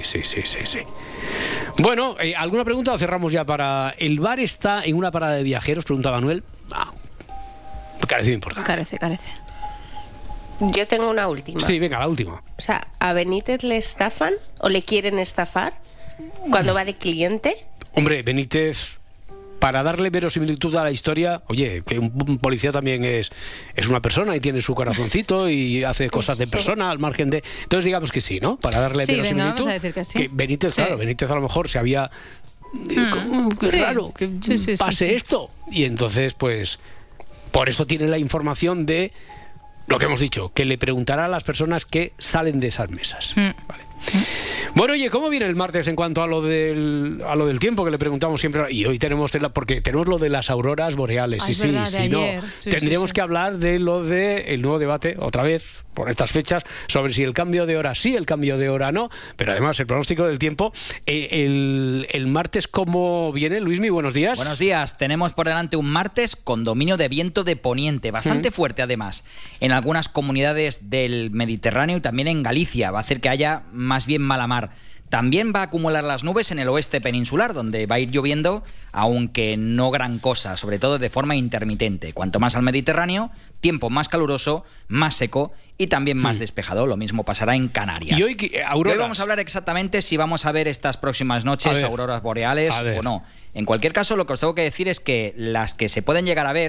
Bueno, ¿alguna pregunta o cerramos ya para... ¿El bar está en una parada de viajeros? Pregunta Manuel. Carece de importancia. Carece. Yo tengo una última. Sí, venga, la última. O sea, ¿a Benítez le estafan o le quieren estafar cuando va de cliente? Hombre, Benítez, para darle verosimilitud a la historia, oye, que un policía también es una persona y tiene su corazoncito y hace cosas de persona al margen de... Entonces digamos que sí, ¿no? Para darle verosimilitud. Venga, vamos a decir que sí. Que Benítez, claro, Benítez a lo mejor se había... Qué raro que pase esto. Y entonces, pues... Por eso tiene la información de lo que hemos dicho, que le preguntará a las personas que salen de esas mesas. Vale. Bueno, oye, ¿cómo viene el martes en cuanto a lo del tiempo que le preguntamos siempre? Y hoy tenemos porque tenemos lo de las auroras boreales. Tendríamos que hablar de lo del nuevo debate, otra vez, por estas fechas, sobre si el cambio de hora sí, el cambio de hora no, pero además el pronóstico del tiempo. El martes, ¿cómo viene? Luismi, buenos días. Buenos días. Tenemos por delante un martes con dominio de viento de poniente, bastante fuerte además, en algunas comunidades del Mediterráneo y también en Galicia. Va a hacer que haya más bien mala mar. También va a acumular las nubes en el oeste peninsular, donde va a ir lloviendo, aunque no gran cosa, sobre todo de forma intermitente. Cuanto más al Mediterráneo, tiempo más caluroso, más seco y también más despejado. Lo mismo pasará en Canarias. Y hoy vamos a hablar exactamente si vamos a ver estas próximas noches auroras boreales o no. En cualquier caso, lo que os tengo que decir es que las que se pueden llegar a ver,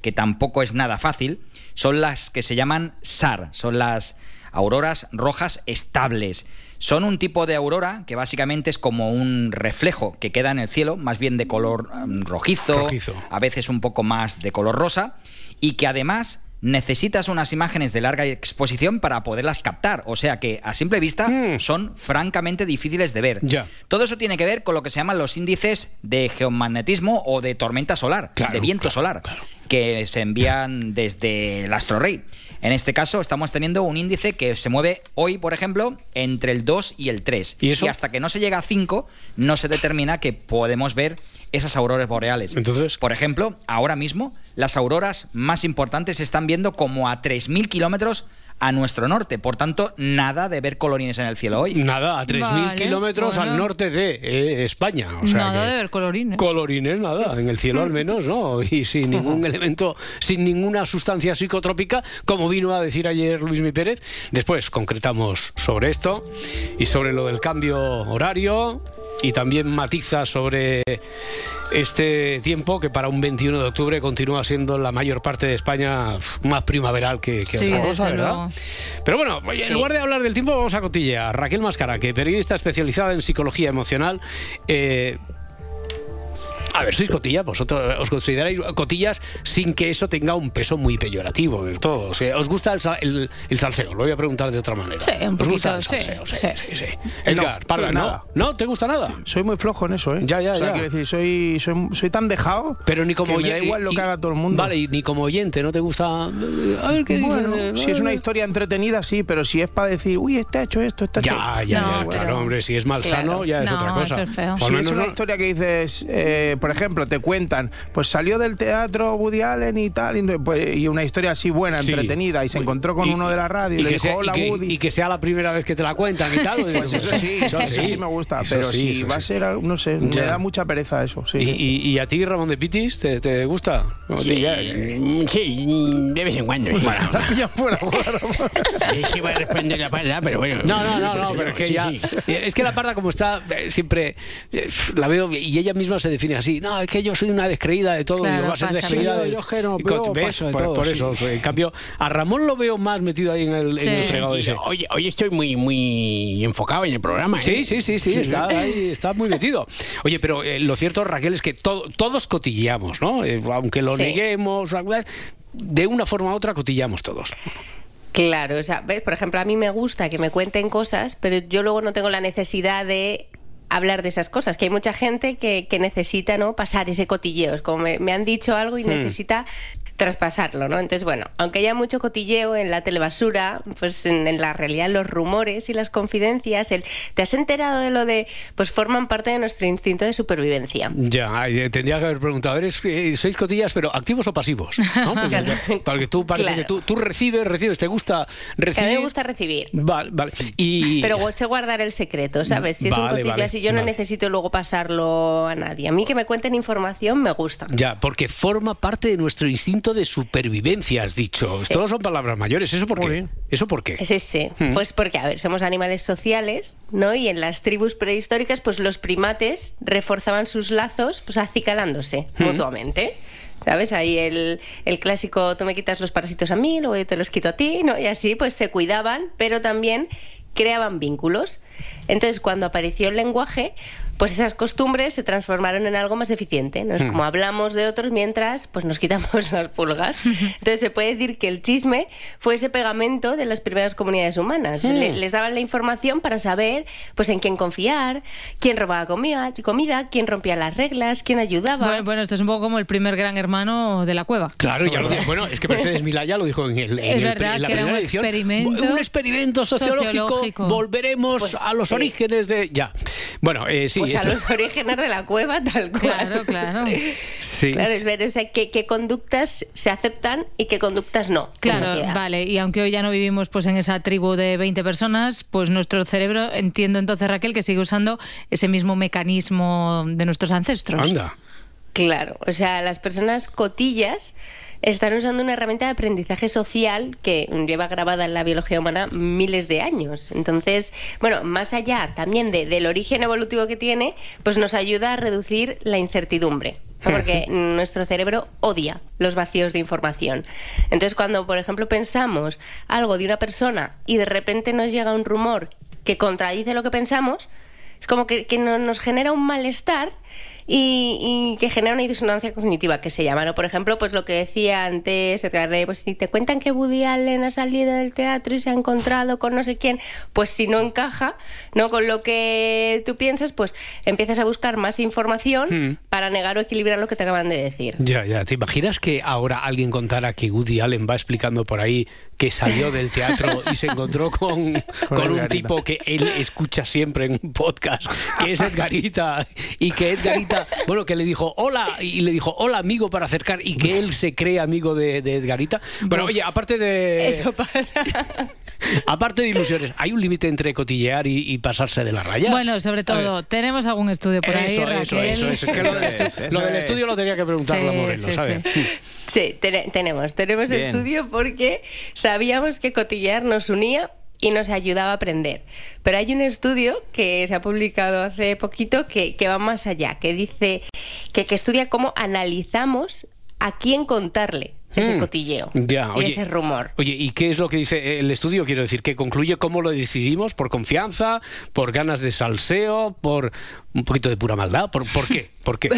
que tampoco es nada fácil, son las que se llaman SAR, son las auroras rojas estables. Son un tipo de aurora que básicamente es como un reflejo que queda en el cielo, más bien de color rojizo, a veces un poco más de color rosa, y que además necesitas unas imágenes de larga exposición para poderlas captar. O sea que a simple vista son francamente difíciles de ver. Todo eso tiene que ver con lo que se llaman los índices de geomagnetismo o de tormenta solar, de viento solar, que se envían desde el astro rey. En este caso estamos teniendo un índice que se mueve hoy, por ejemplo, entre el 2 y el 3. ¿Y hasta que no se llega a 5 no se determina que podemos ver esas auroras boreales. Entonces, por ejemplo, ahora mismo las auroras más importantes se están viendo como a 3.000 kilómetros a nuestro norte. Por tanto, nada de ver colorines en el cielo hoy. Nada, a 3.000 kilómetros al norte de España. O sea, nada de ver colorines. Colorines, nada. En el cielo al menos, ¿no? Y sin ningún elemento, sin ninguna sustancia psicotrópica, como vino a decir ayer Luismi Pérez. Después concretamos sobre esto y sobre lo del cambio horario. Y también matiza sobre este tiempo que para un 21 de octubre continúa siendo la mayor parte de España más primaveral que otra cosa, ¿verdad? Luego. Pero bueno, en lugar de hablar del tiempo vamos a cotillear. Raquel Mascaraque, periodista especializada en psicología emocional. A ver, ¿sois cotillas? ¿Vosotros os consideráis cotillas sin que eso tenga un peso muy peyorativo del todo? O sea, ¿os gusta el salseo? Lo voy a preguntar de otra manera. Sí, un poquito. ¿Os gusta el salseo? Sí. Edgar, no, Parda, ¿no? ¿No? ¿Te gusta nada? Soy muy flojo en eso, ¿eh? Ya. O sea, quiero decir, soy tan dejado. Pero ni como que me da igual lo que haga todo el mundo. Vale, y ni como oyente, ¿no te gusta? A ver qué dice. Si es una historia entretenida, sí, pero si es para decir, uy, este ha hecho esto, este ha hecho esto. Ya, claro, hombre, si es malsano ya es otra cosa. Es feo. Si es una historia que dices, por ejemplo, te cuentan, pues salió del teatro Woody Allen y tal, y una historia así buena, entretenida, y se encontró con uno de la radio y le dijo, hola Woody. Y que sea la primera vez que te la cuentan y tal. Pues eso sí me gusta, pero si va a ser, no sé, me da mucha pereza eso. ¿Y a ti, Ramón de Pitis, te gusta? Sí, de vez en cuando. Bueno, es que va a responder la Parda, pero bueno. No, pero es que ya... Es que la Parda, como está, siempre la veo, y ella misma se define así, no, es que yo soy una descreída de todo, claro, digo, va a ser descreída de... Yo es que no, ¿ves? De todo, por eso, en cambio, a Ramón lo veo más metido ahí en el fregado ese. Hoy estoy muy enfocado en el programa. Sí, está ahí, está muy metido. Oye, pero lo cierto, Raquel, es que todos cotilleamos, ¿no? Aunque lo neguemos, de una forma u otra cotilleamos todos. Claro, o sea, ¿ves? Por ejemplo, a mí me gusta que me cuenten cosas, pero yo luego no tengo la necesidad de hablar de esas cosas, que hay mucha gente que necesita, ¿no?, pasar ese cotilleo, es como me han dicho algo y necesita traspasarlo, ¿no? Entonces, bueno, aunque haya mucho cotilleo en la telebasura, pues en la realidad los rumores y las confidencias, ¿te has enterado de lo de? Pues forman parte de nuestro instinto de supervivencia. Ya, tendría que haber preguntado, ¿sois cotillas, pero activos o pasivos? ¿No? Porque tú parece que tú recibes, ¿te gusta recibir? A mí me gusta recibir. Vale. Pero sé guardar el secreto, ¿sabes? Si es un cotillo así, yo no necesito luego pasarlo a nadie. A mí que me cuenten información me gusta. Ya, porque forma parte de nuestro instinto de supervivencia, has dicho. Sí. Todos son palabras mayores. ¿Eso por qué? ¿Eso por qué? Sí. Pues porque, a ver, somos animales sociales, ¿no? Y en las tribus prehistóricas, pues los primates reforzaban sus lazos, pues acicalándose mutuamente. ¿Sabes? Ahí el clásico, tú me quitas los parásitos a mí, luego yo te los quito a ti, ¿no? Y así pues se cuidaban, pero también creaban vínculos. Entonces, cuando apareció el lenguaje, pues esas costumbres se transformaron en algo más eficiente, ¿no? Es como hablamos de otros mientras pues nos quitamos las pulgas. Entonces se puede decir que el chisme fue ese pegamento de las primeras comunidades humanas. Les daban la información para saber pues en quién confiar, quién robaba comida, quién rompía las reglas, quién ayudaba. Bueno, esto es un poco como el primer Gran Hermano de la cueva. Claro, ya lo dijo. Bueno, es que Mercedes Milá ya lo dijo en la primera edición. Un experimento sociológico. Volveremos pues, a los orígenes de... Ya. Bueno, sí. Pues a los orígenes de la cueva, tal cual. Claro. Sí. Claro, es ver, o sea, qué conductas se aceptan y qué conductas no. Claro, vale. Y aunque hoy ya no vivimos pues en esa tribu de 20 personas, pues nuestro cerebro, entiendo entonces, Raquel, que sigue usando ese mismo mecanismo de nuestros ancestros. Anda. Claro, o sea, las personas cotillas están usando una herramienta de aprendizaje social que lleva grabada en la biología humana miles de años. Entonces, bueno, más allá también del origen evolutivo que tiene, pues nos ayuda a reducir la incertidumbre. porque nuestro cerebro odia los vacíos de información. Entonces, cuando, por ejemplo, pensamos algo de una persona y de repente nos llega un rumor que contradice lo que pensamos, es como que nos genera un malestar y que genera una disonancia cognitiva, que se llama, ¿no? Por ejemplo, pues lo que decía antes, pues si te cuentan que Woody Allen ha salido del teatro y se ha encontrado con no sé quién, pues si no encaja, ¿no?, con lo que tú piensas, pues empiezas a buscar más información para negar o equilibrar lo que te acaban de decir. Ya. ¿Te imaginas que ahora alguien contara que Woody Allen va explicando por ahí que salió del teatro y se encontró con un tipo que él escucha siempre en un podcast, que es Edgarita, y que Edgarita, bueno, que le dijo hola, y le dijo hola amigo para acercar, y que él se cree amigo de Edgarita? Bueno, oye, aparte de... Eso pasa. Aparte de ilusiones, ¿hay un límite entre cotillear y pasarse de la raya? Bueno, sobre todo, ¿tenemos algún estudio por ahí, Raquel? Eso. Que lo del estudio lo tenía que preguntar la Moreno, ¿sabes? Sí, tenemos estudio porque sabíamos que cotillear nos unía y nos ayudaba a aprender. Pero hay un estudio que se ha publicado hace poquito que va más allá, que dice que estudia cómo analizamos a quién contarle ese cotilleo y ese rumor. Oye, ¿y qué es lo que dice el estudio? Quiero decir, que concluye cómo lo decidimos, por confianza, por ganas de salseo, por un poquito de pura maldad, ¿por qué? ¿Por qué?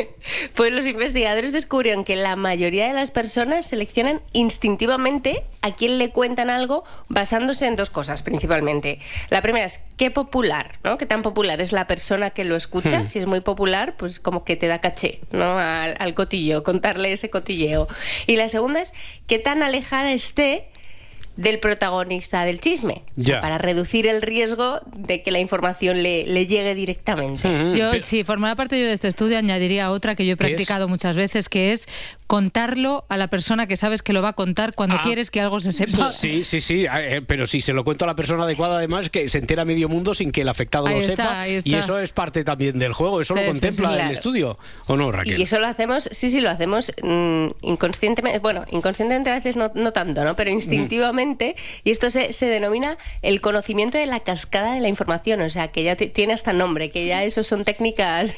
Pues los investigadores descubrieron que la mayoría de las personas seleccionan instintivamente a quién le cuentan algo basándose en dos cosas principalmente. La primera es qué popular, ¿no? Qué tan popular es la persona que lo escucha. Si es muy popular, pues como que te da caché, ¿no?, al cotilleo, contarle ese cotilleo. Y la segunda es qué tan alejada esté del protagonista del chisme, o sea, para reducir el riesgo de que la información le llegue directamente. Si formara parte yo de este estudio, añadiría otra que yo he practicado muchas veces, que es contarlo a la persona que sabes que lo va a contar cuando quieres que algo se sepa. Sí, pero si se lo cuento a la persona adecuada, además, que se entera medio mundo sin que el afectado lo sepa, y eso es parte también del juego, eso lo contempla el estudio, ¿o no, Raquel? Y eso lo hacemos, lo hacemos inconscientemente, bueno, inconscientemente a veces no tanto, ¿no?, pero instintivamente, y esto se denomina el conocimiento de la cascada de la información, o sea, que ya tiene hasta nombre, que ya eso son técnicas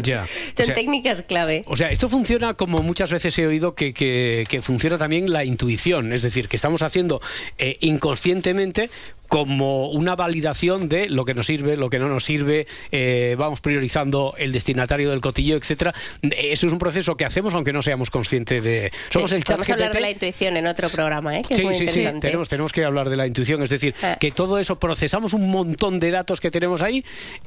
técnicas clave. O sea, esto funciona como muchas veces he oído que funciona también la intuición, es decir, que estamos haciendo inconscientemente como una validación de lo que nos sirve, lo que no nos sirve, vamos priorizando el destinatario del cotilleo, etcétera. Eso es un proceso que hacemos aunque no seamos conscientes de... Somos el chat Vamos a hablar de la intuición en otro programa, que es muy interesante. Tenemos que hablar de la intuición, es decir, que todo eso procesamos un montón de datos que tenemos ahí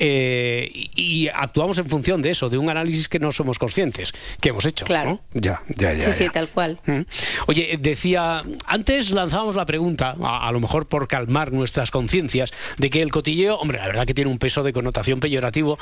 y actuamos en función de eso, de un análisis que no somos conscientes, que hemos hecho. Claro. ¿No? Sí, tal cual. Oye, decía, antes lanzábamos la pregunta, a lo mejor por calmar nuestras conciencias, de que el cotilleo, hombre, la verdad que tiene un peso de connotación peyorativo,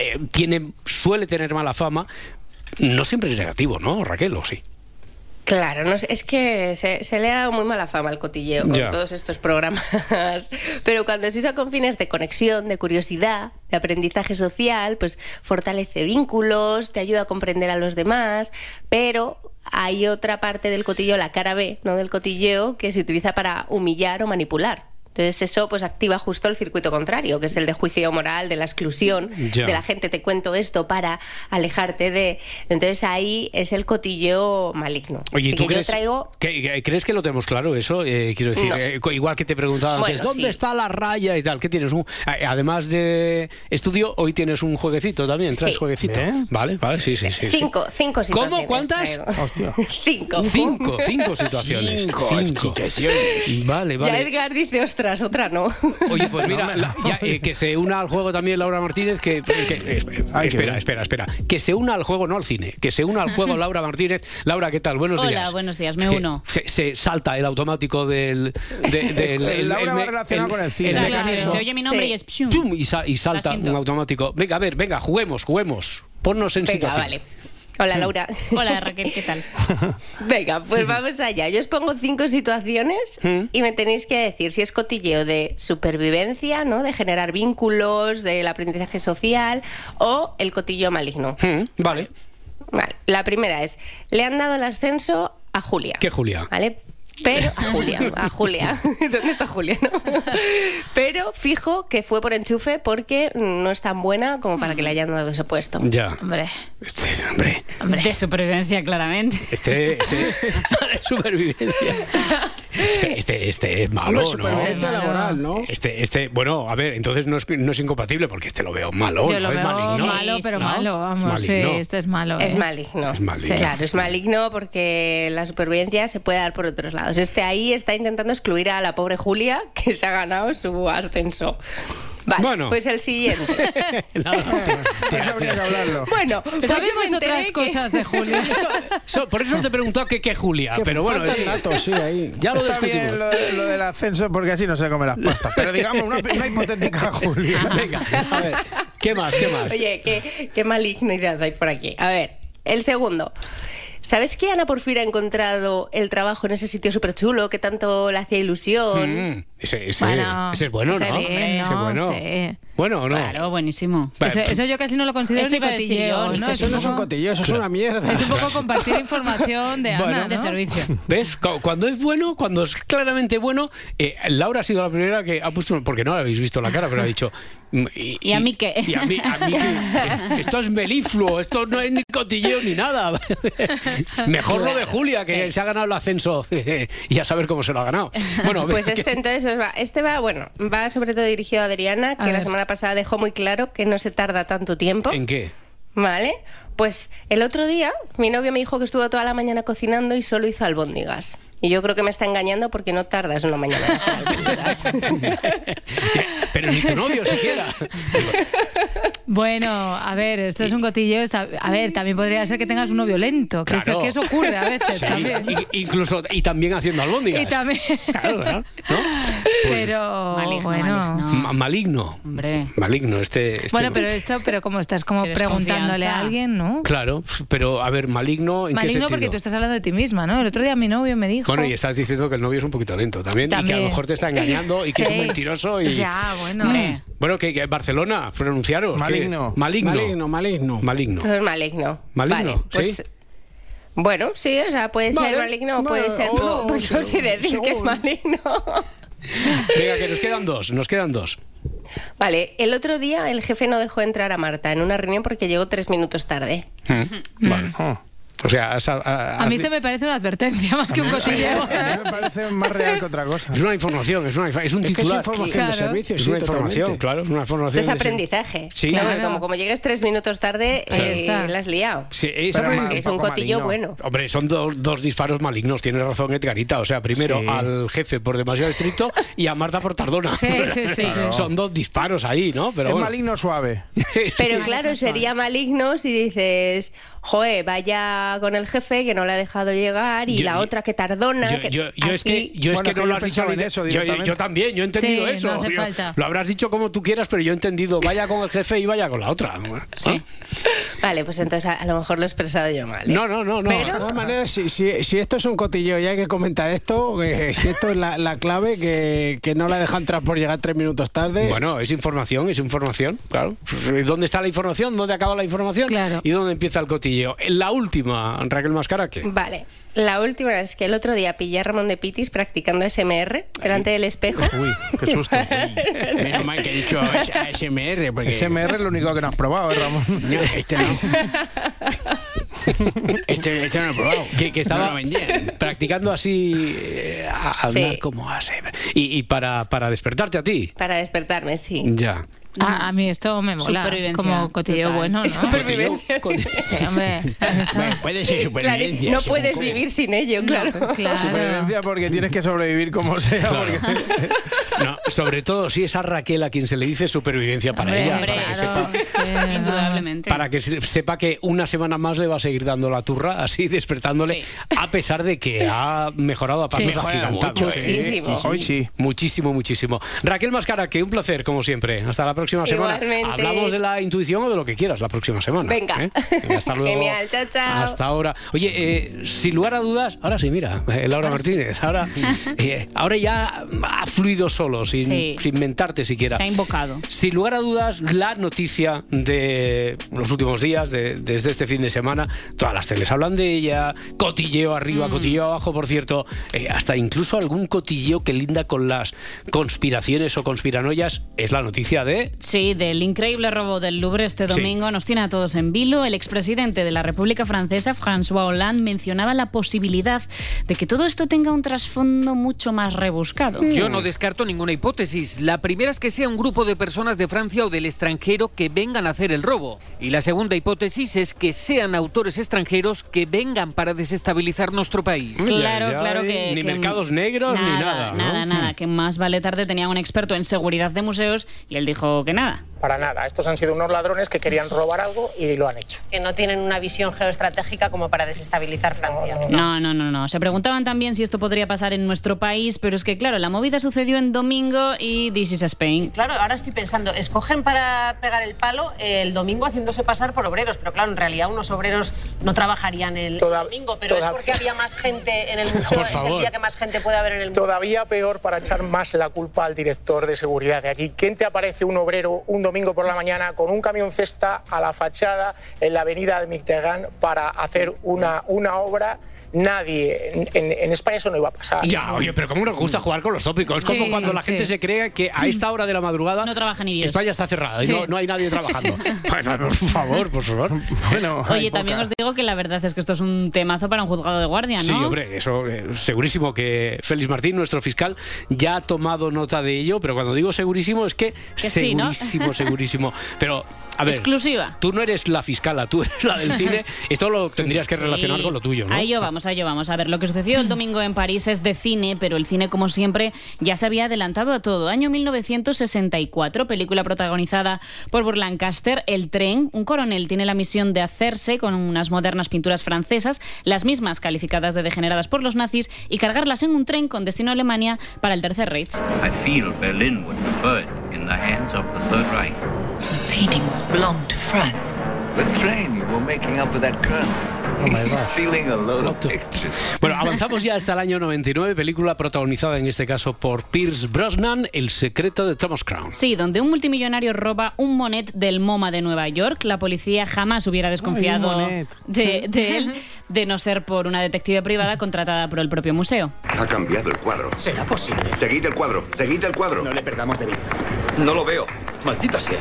suele tener mala fama, no siempre es negativo, ¿no, Raquel? ¿O sí? Claro, no, es que se le ha dado muy mala fama al cotilleo con todos estos programas, pero cuando se usa con fines de conexión, de curiosidad, de aprendizaje social, pues fortalece vínculos, te ayuda a comprender a los demás, pero hay otra parte del cotilleo, la cara B, ¿no?, del cotilleo, que se utiliza para humillar o manipular. Entonces eso pues activa justo el circuito contrario, que es el de juicio moral, de la exclusión, de la gente, te cuento esto para alejarte de... Entonces ahí es el cotilleo maligno. Oye, ¿tú crees que lo tenemos claro eso? Quiero decir, igual que te preguntaba antes, ¿dónde está la raya y tal? ¿Qué tienes? Además de estudio, hoy tienes un jueguecito también, traes jueguecito. Vale, sí. Cinco situaciones. ¿Cómo? ¿Cuántas? Cinco situaciones. Cinco situaciones. Vale. Ya Edgar dice, ostras, otra no. Oye, pues mira, que se una al juego también Laura Martínez, espera, que se una al juego, no al cine, que se una al juego Laura Martínez. Laura, ¿qué tal? Buenos días. Hola, buenos días, me uno. Se salta el automático del Laura va relacionado con el cine. Se oye mi nombre y es ¡pum! Y salta un automático. Venga, juguemos. Ponnos en situación. Vale. Hola, Laura. Hola, Raquel, ¿qué tal? Venga, pues vamos allá. Yo os pongo 5 situaciones y me tenéis que decir si es cotilleo de supervivencia, ¿no?, de generar vínculos, del aprendizaje social, o el cotilleo maligno. Vale. La primera es, le han dado el ascenso a Julia. ¿Qué Julia? ¿Vale? Pero a Julia. ¿Dónde está Julia? ¿No? Pero fijo que fue por enchufe porque no es tan buena como para que le hayan dado ese puesto. Ya. Hombre. Hombre. De supervivencia, claramente. De supervivencia. Este es malo, ¿no? Supervivencia laboral, ¿no? Bueno, a ver, entonces no es incompatible porque lo veo malo. Yo lo veo maligno. Malo, pero ¿no? malo, vamos. Sí, este es malo. Es maligno. Sí. Claro, es maligno porque la supervivencia se puede dar por otros lados. Ahí está intentando excluir a la pobre Julia, que se ha ganado su ascenso. Vale, bueno. Pues el siguiente. Habría que hablarlo. Bueno, sabemos otras cosas de Julia. Por eso te he preguntado qué Julia, pero bueno. Datos, sí, ahí. Ya lo Está discutimos. bien lo del ascenso porque así no se come las pastas. Pero digamos, una hipotética Julia. Venga, a ver, ¿qué más? Oye, qué malignidad hay por aquí. A ver, el segundo. ¿Sabes que Ana Porfir ha encontrado el trabajo en ese sitio súper chulo que tanto le hacía ilusión? Ese es bueno, ¿no? Bien, ese es bueno. Sí. Bueno, ¿o no? Claro, buenísimo. Eso yo casi no lo considero ni cotilleo, ¿no? Eso no es un cotilleo, eso es una mierda. Es un poco compartir información de Ana, ¿no? De servicio. ¿Ves? Cuando es bueno, cuando es claramente bueno, Laura ha sido la primera que ha puesto, porque no la habéis visto la cara, pero ha dicho... ¿Y a mí qué? Y a mí ¿qué? Esto es melifluo, esto no es ni cotilleo ni nada. Mejor lo de Julia, que se ha ganado el ascenso y a saber cómo se lo ha ganado. Bueno, pues entonces va sobre todo dirigido a Adriana, que la semana pasada dejó muy claro que no se tarda tanto tiempo. ¿En qué? Vale, pues el otro día mi novio me dijo que estuvo toda la mañana cocinando y solo hizo albóndigas. Y yo creo que me está engañando porque no tardas una mañana en hacer albóndigas. Pero ni tu novio siquiera. Bueno, a ver, esto es un cotilleo. A ver, también podría ser que tengas un novio lento, que, claro. Que eso ocurre a veces también. Incluso, y también haciendo albóndigas. Y también. Claro, ¿no? Pues, pero maligno. Hombre. Maligno Bueno, pero como estás como preguntándole a alguien, ¿no? Claro, pero a ver, maligno, ¿en qué sentido? Maligno porque tú estás hablando de ti misma, ¿no? El otro día mi novio me dijo... Bueno, y estás diciendo que el novio es un poquito lento también. Y que a lo mejor te está engañando y que es un mentiroso y... Ya, bueno. Bueno, que Barcelona, pronunciaros. Maligno. Maligno. Todo es maligno. Maligno, vale, pues, ¿sí? Bueno, sí, o sea, puede ser maligno o puede ser... Pues si decís que es maligno... Venga, que nos quedan dos. Vale, el otro día el jefe no dejó entrar a Marta en una reunión porque llegó 3 minutos tarde. Vale. O sea, a mí esto me parece una advertencia más que un cotilleo. A mí me parece más real que otra cosa. Es una información, es un titular. Es información de servicios. Es una información, claro. Es una información. Es aprendizaje. Sí. Claro, como llegues 3 minutos tarde, la has liado. Sí, es un cotillo bueno. Hombre, son dos disparos malignos. Tienes razón, Edgarita. O sea, primero al jefe por demasiado estricto y a Marta por tardona. Sí. Claro. Son 2 disparos ahí, ¿no? Pero es maligno suave. Pero claro, sería maligno si dices... Joder, vaya con el jefe que no le ha dejado llegar y la otra que tardona. Yo es que no lo has dicho en eso. Yo también, yo he entendido eso. No hace falta. Lo habrás dicho como tú quieras, pero yo he entendido vaya con el jefe y vaya con la otra. Sí. Vale, pues entonces a lo mejor lo he expresado yo mal. No. Pero... De todas maneras, si esto es un cotilleo y hay que comentar esto, si esto es la clave, que no la dejan entrar por llegar 3 minutos tarde. Bueno, es información, claro. ¿Dónde está la información? ¿Dónde acaba la información? Claro. ¿Y dónde empieza el cotilleo? La última, Raquel Mascara, ¿qué? Vale, la última es que el otro día pillé a Ramón de Pitis practicando SMR delante del espejo. Uy, qué susto. Menos mal que he dicho ASMR. Porque... SMR es lo único que no has probado, Ramón. No, este no. Este no lo he probado. Que estaba practicando así a hablar como ASMR. Y para despertarte a ti. Para despertarme, sí. Ya. A mí esto me mola, como cotilleo bueno, ¿no? Supervivencia. Sí, hombre. Puede ser supervivencia. Claro, no puedes vivir sin ello, claro. Supervivencia porque tienes que sobrevivir como sea. Claro. Porque... No, sobre todo si es a Raquel a quien se le dice supervivencia para ella. Para que sepa, indudablemente. Para que sepa que una semana más le va a seguir dando la turra, así despertándole, a pesar de que ha mejorado a pasos agigantados. Muchísimo. Hoy sí. Muchísimo. Raquel Mascara, que un placer, como siempre. Hasta la próxima. próxima semana. Igualmente. Hablamos de la intuición o de lo que quieras la próxima semana. Venga. Hasta luego. Genial, chao, chao. Hasta ahora. Oye, sin lugar a dudas, ahora sí, mira, Laura Martínez, ahora ya ha fluido solo, sin mentarte siquiera. Se ha invocado. Sin lugar a dudas, la noticia de los últimos días, desde este fin de semana, todas las teles hablan de ella, cotilleo arriba, cotilleo abajo, por cierto, hasta incluso algún cotilleo que linda con las conspiraciones o conspiranoias, es la noticia de... Sí, del increíble robo del Louvre este domingo. Nos tiene a todos en vilo. El expresidente de la República Francesa, François Hollande, mencionaba la posibilidad de que todo esto tenga un trasfondo mucho más rebuscado. Yo no descarto ninguna hipótesis. La primera es que sea un grupo de personas de Francia o del extranjero que vengan a hacer el robo. Y la segunda hipótesis es que sean autores extranjeros que vengan para desestabilizar nuestro país. Claro que... Ni mercados negros ni nada. Nada, que más vale tarde. Tenía un experto en seguridad de museos y él dijo que nada. Para nada, estos han sido unos ladrones que querían robar algo y lo han hecho. Que no tienen una visión geoestratégica como para desestabilizar Francia. No. Se preguntaban también si esto podría pasar en nuestro país, pero es que claro, la movida sucedió en domingo y this is Spain. Claro, ahora estoy pensando, escogen para pegar el palo el domingo haciéndose pasar por obreros, pero claro, en realidad unos obreros no trabajarían el domingo, pero es porque había más gente en el museo, es el día que más gente puede haber en el museo. Todavía peor para echar más la culpa al director de seguridad de aquí. ¿Quién te aparece un obrero un domingo por la mañana con un camión cesta a la fachada en la avenida de Mitterrand para hacer una obra? Nadie. En España eso no iba a pasar. Ya, oye, pero cómo nos gusta jugar con los tópicos. Es como cuando la gente se cree que a esta hora de la madrugada no trabaja ni Dios. España está cerrada y no hay nadie trabajando. Pues, por favor. Bueno, oye, también os digo que la verdad es que esto es un temazo para un juzgado de guardia, ¿no? Sí, hombre, eso segurísimo que Félix Martín, nuestro fiscal, ya ha tomado nota de ello, pero cuando digo segurísimo es que segurísimo, segurísimo. Pero, a ver, exclusiva. Tú no eres la fiscala, tú eres la del cine. Esto lo tendrías que relacionar con lo tuyo, ¿no? A ello vamos. A ver, lo que sucedió el domingo en París es de cine, pero el cine, como siempre, ya se había adelantado a todo. Año 1964, película protagonizada por Burt Lancaster, El tren. Un coronel tiene la misión de hacerse con unas modernas pinturas francesas, las mismas calificadas de degeneradas por los nazis, y cargarlas en un tren con destino a Alemania para el Tercer Reich. I feel Berlin would bird in the hands of the Third Reich. The feedings belong to France. The train you were making up for that colonel. He's stealing a load of pictures. Bueno, avanzamos ya hasta el año 99, película protagonizada en este caso por Pierce Brosnan, El secreto de Thomas Crown. Sí, donde un multimillonario roba un monet del MoMA de Nueva York. La policía jamás hubiera desconfiado de él, de no ser por una detective privada contratada por el propio museo. Ha cambiado el cuadro. ¿Será posible? Seguid el cuadro. No le perdamos de vista. No lo veo. Maldita sea.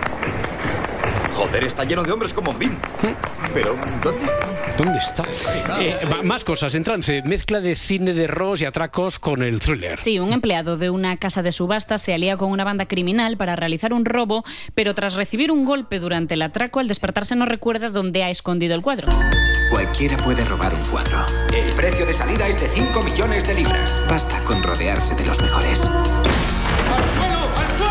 Joder, está lleno de hombres como Bim. Pero, ¿dónde está? Más cosas. En trance, mezcla de cine de robos y atracos con el thriller. Sí, un empleado de una casa de subastas se alía con una banda criminal para realizar un robo, pero tras recibir un golpe durante el atraco, al despertarse no recuerda dónde ha escondido el cuadro. Cualquiera puede robar un cuadro. El precio de salida es de 5 millones de libras. Basta con rodearse de los mejores. ¡Al suelo!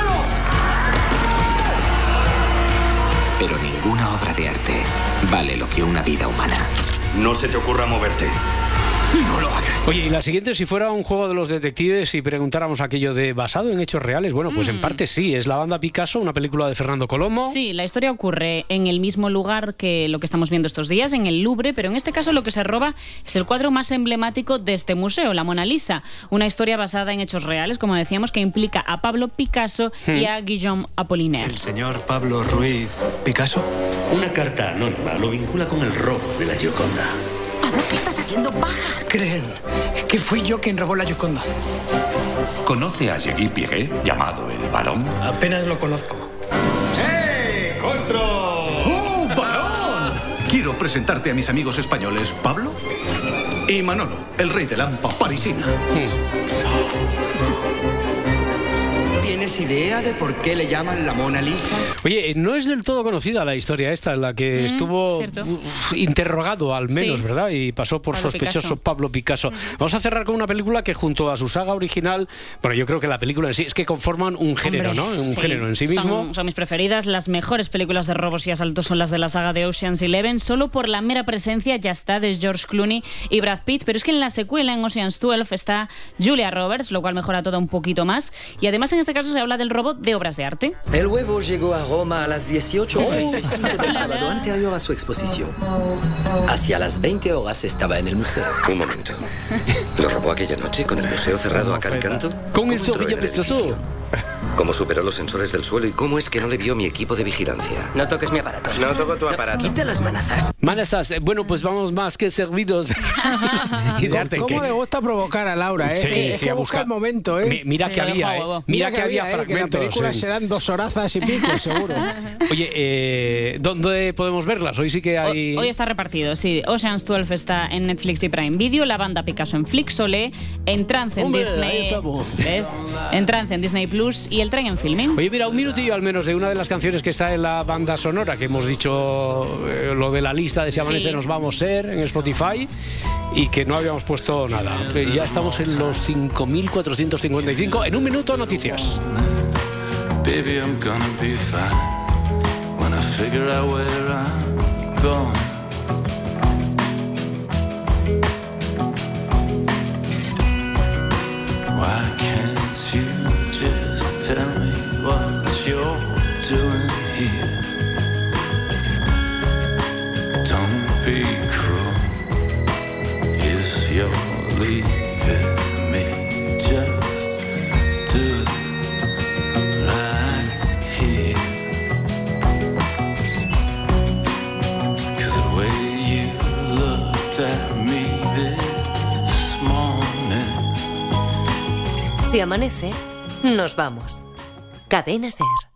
Pero ninguna obra de arte vale lo que una vida humana. No se te ocurra moverte. No lo hagas. Oye, y la siguiente, si fuera un juego de los detectives y preguntáramos aquello de basado en hechos reales, bueno, pues en parte sí, es La banda Picasso, una película de Fernando Colomo. Sí, la historia ocurre en el mismo lugar que lo que estamos viendo estos días, en el Louvre, pero en este caso lo que se roba es el cuadro más emblemático de este museo, la Mona Lisa. Una historia basada en hechos reales, como decíamos, que implica a Pablo Picasso y a Guillaume Apollinaire. ¿El señor Pablo Ruiz Picasso? Una carta anónima lo vincula con el robo de la Gioconda. Pablo, ¿qué estás haciendo? ¡Baja! ¿Creen que fui yo quien robó la Gioconda? ¿Conoce a Jackie Piqué, llamado el Balón? Apenas lo conozco. ¡Hey, Costro! ¡Oh, Balón! Quiero presentarte a mis amigos españoles, Pablo y Manolo, el rey de Lampa parisina. ¿Tienes idea de por qué le llaman la Mona Lisa? Oye, no es del todo conocida la historia esta en la que estuvo interrogado al menos, ¿verdad? Y pasó por Pablo sospechoso Picasso. Pablo Picasso. Vamos a cerrar con una película que junto a su saga original, bueno, yo creo que la película en sí es que conforman un género, ¿no? Un género en sí mismo. Son mis preferidas. Las mejores películas de robos y asaltos son las de la saga de Ocean's 11, solo por la mera presencia ya está de George Clooney y Brad Pitt, pero es que en la secuela, en Ocean's 12, está Julia Roberts, lo cual mejora todo un poquito más. Y además en este caso caso se habla del robo de obras de arte. El huevo llegó a Roma a las 18:45 del sábado anterior a su exposición. Hacia las 20 horas estaba en el museo. Un momento. ¿Lo robó aquella noche con el museo cerrado a cal canto? Con el zorrillo pestoso. ¿Cómo superó los sensores del suelo y cómo es que no le vio mi equipo de vigilancia? No toques mi aparato. No toco tu aparato. Quita las manazas. Manazas, bueno, pues vamos más que servidos. ¿Cómo le gusta provocar a Laura, eh? Sí, a buscar el momento, eh. Mira que había, Mira que había fragmentos. Que la película serán 2 horazas y pico, seguro. Oye, ¿dónde podemos verlas? Hoy sí que hay... Hoy está repartido, sí. Ocean's 12 está en Netflix y Prime Video, La Banda Picasso en Flixolé, En Trance en Disney... ¿Ves? En Trance en Disney Plus y El Tren en Filming. Oye, mira, un minutillo al menos de una de las canciones que está en la banda sonora, que hemos dicho lo de la lista de Si Amanece Nos Vamos Ser en Spotify, y que no habíamos puesto nada. Ya estamos en los 5.455. En un minuto, noticias. Baby, I'm gonna be fine when I figure out where I'm going. Why can't you just tell me what you're doing here? Don't be cruel if you're leaving me. Just do it right here. 'Cause the way you looked at me this morning. Si amanece, nos vamos. Cadena SER.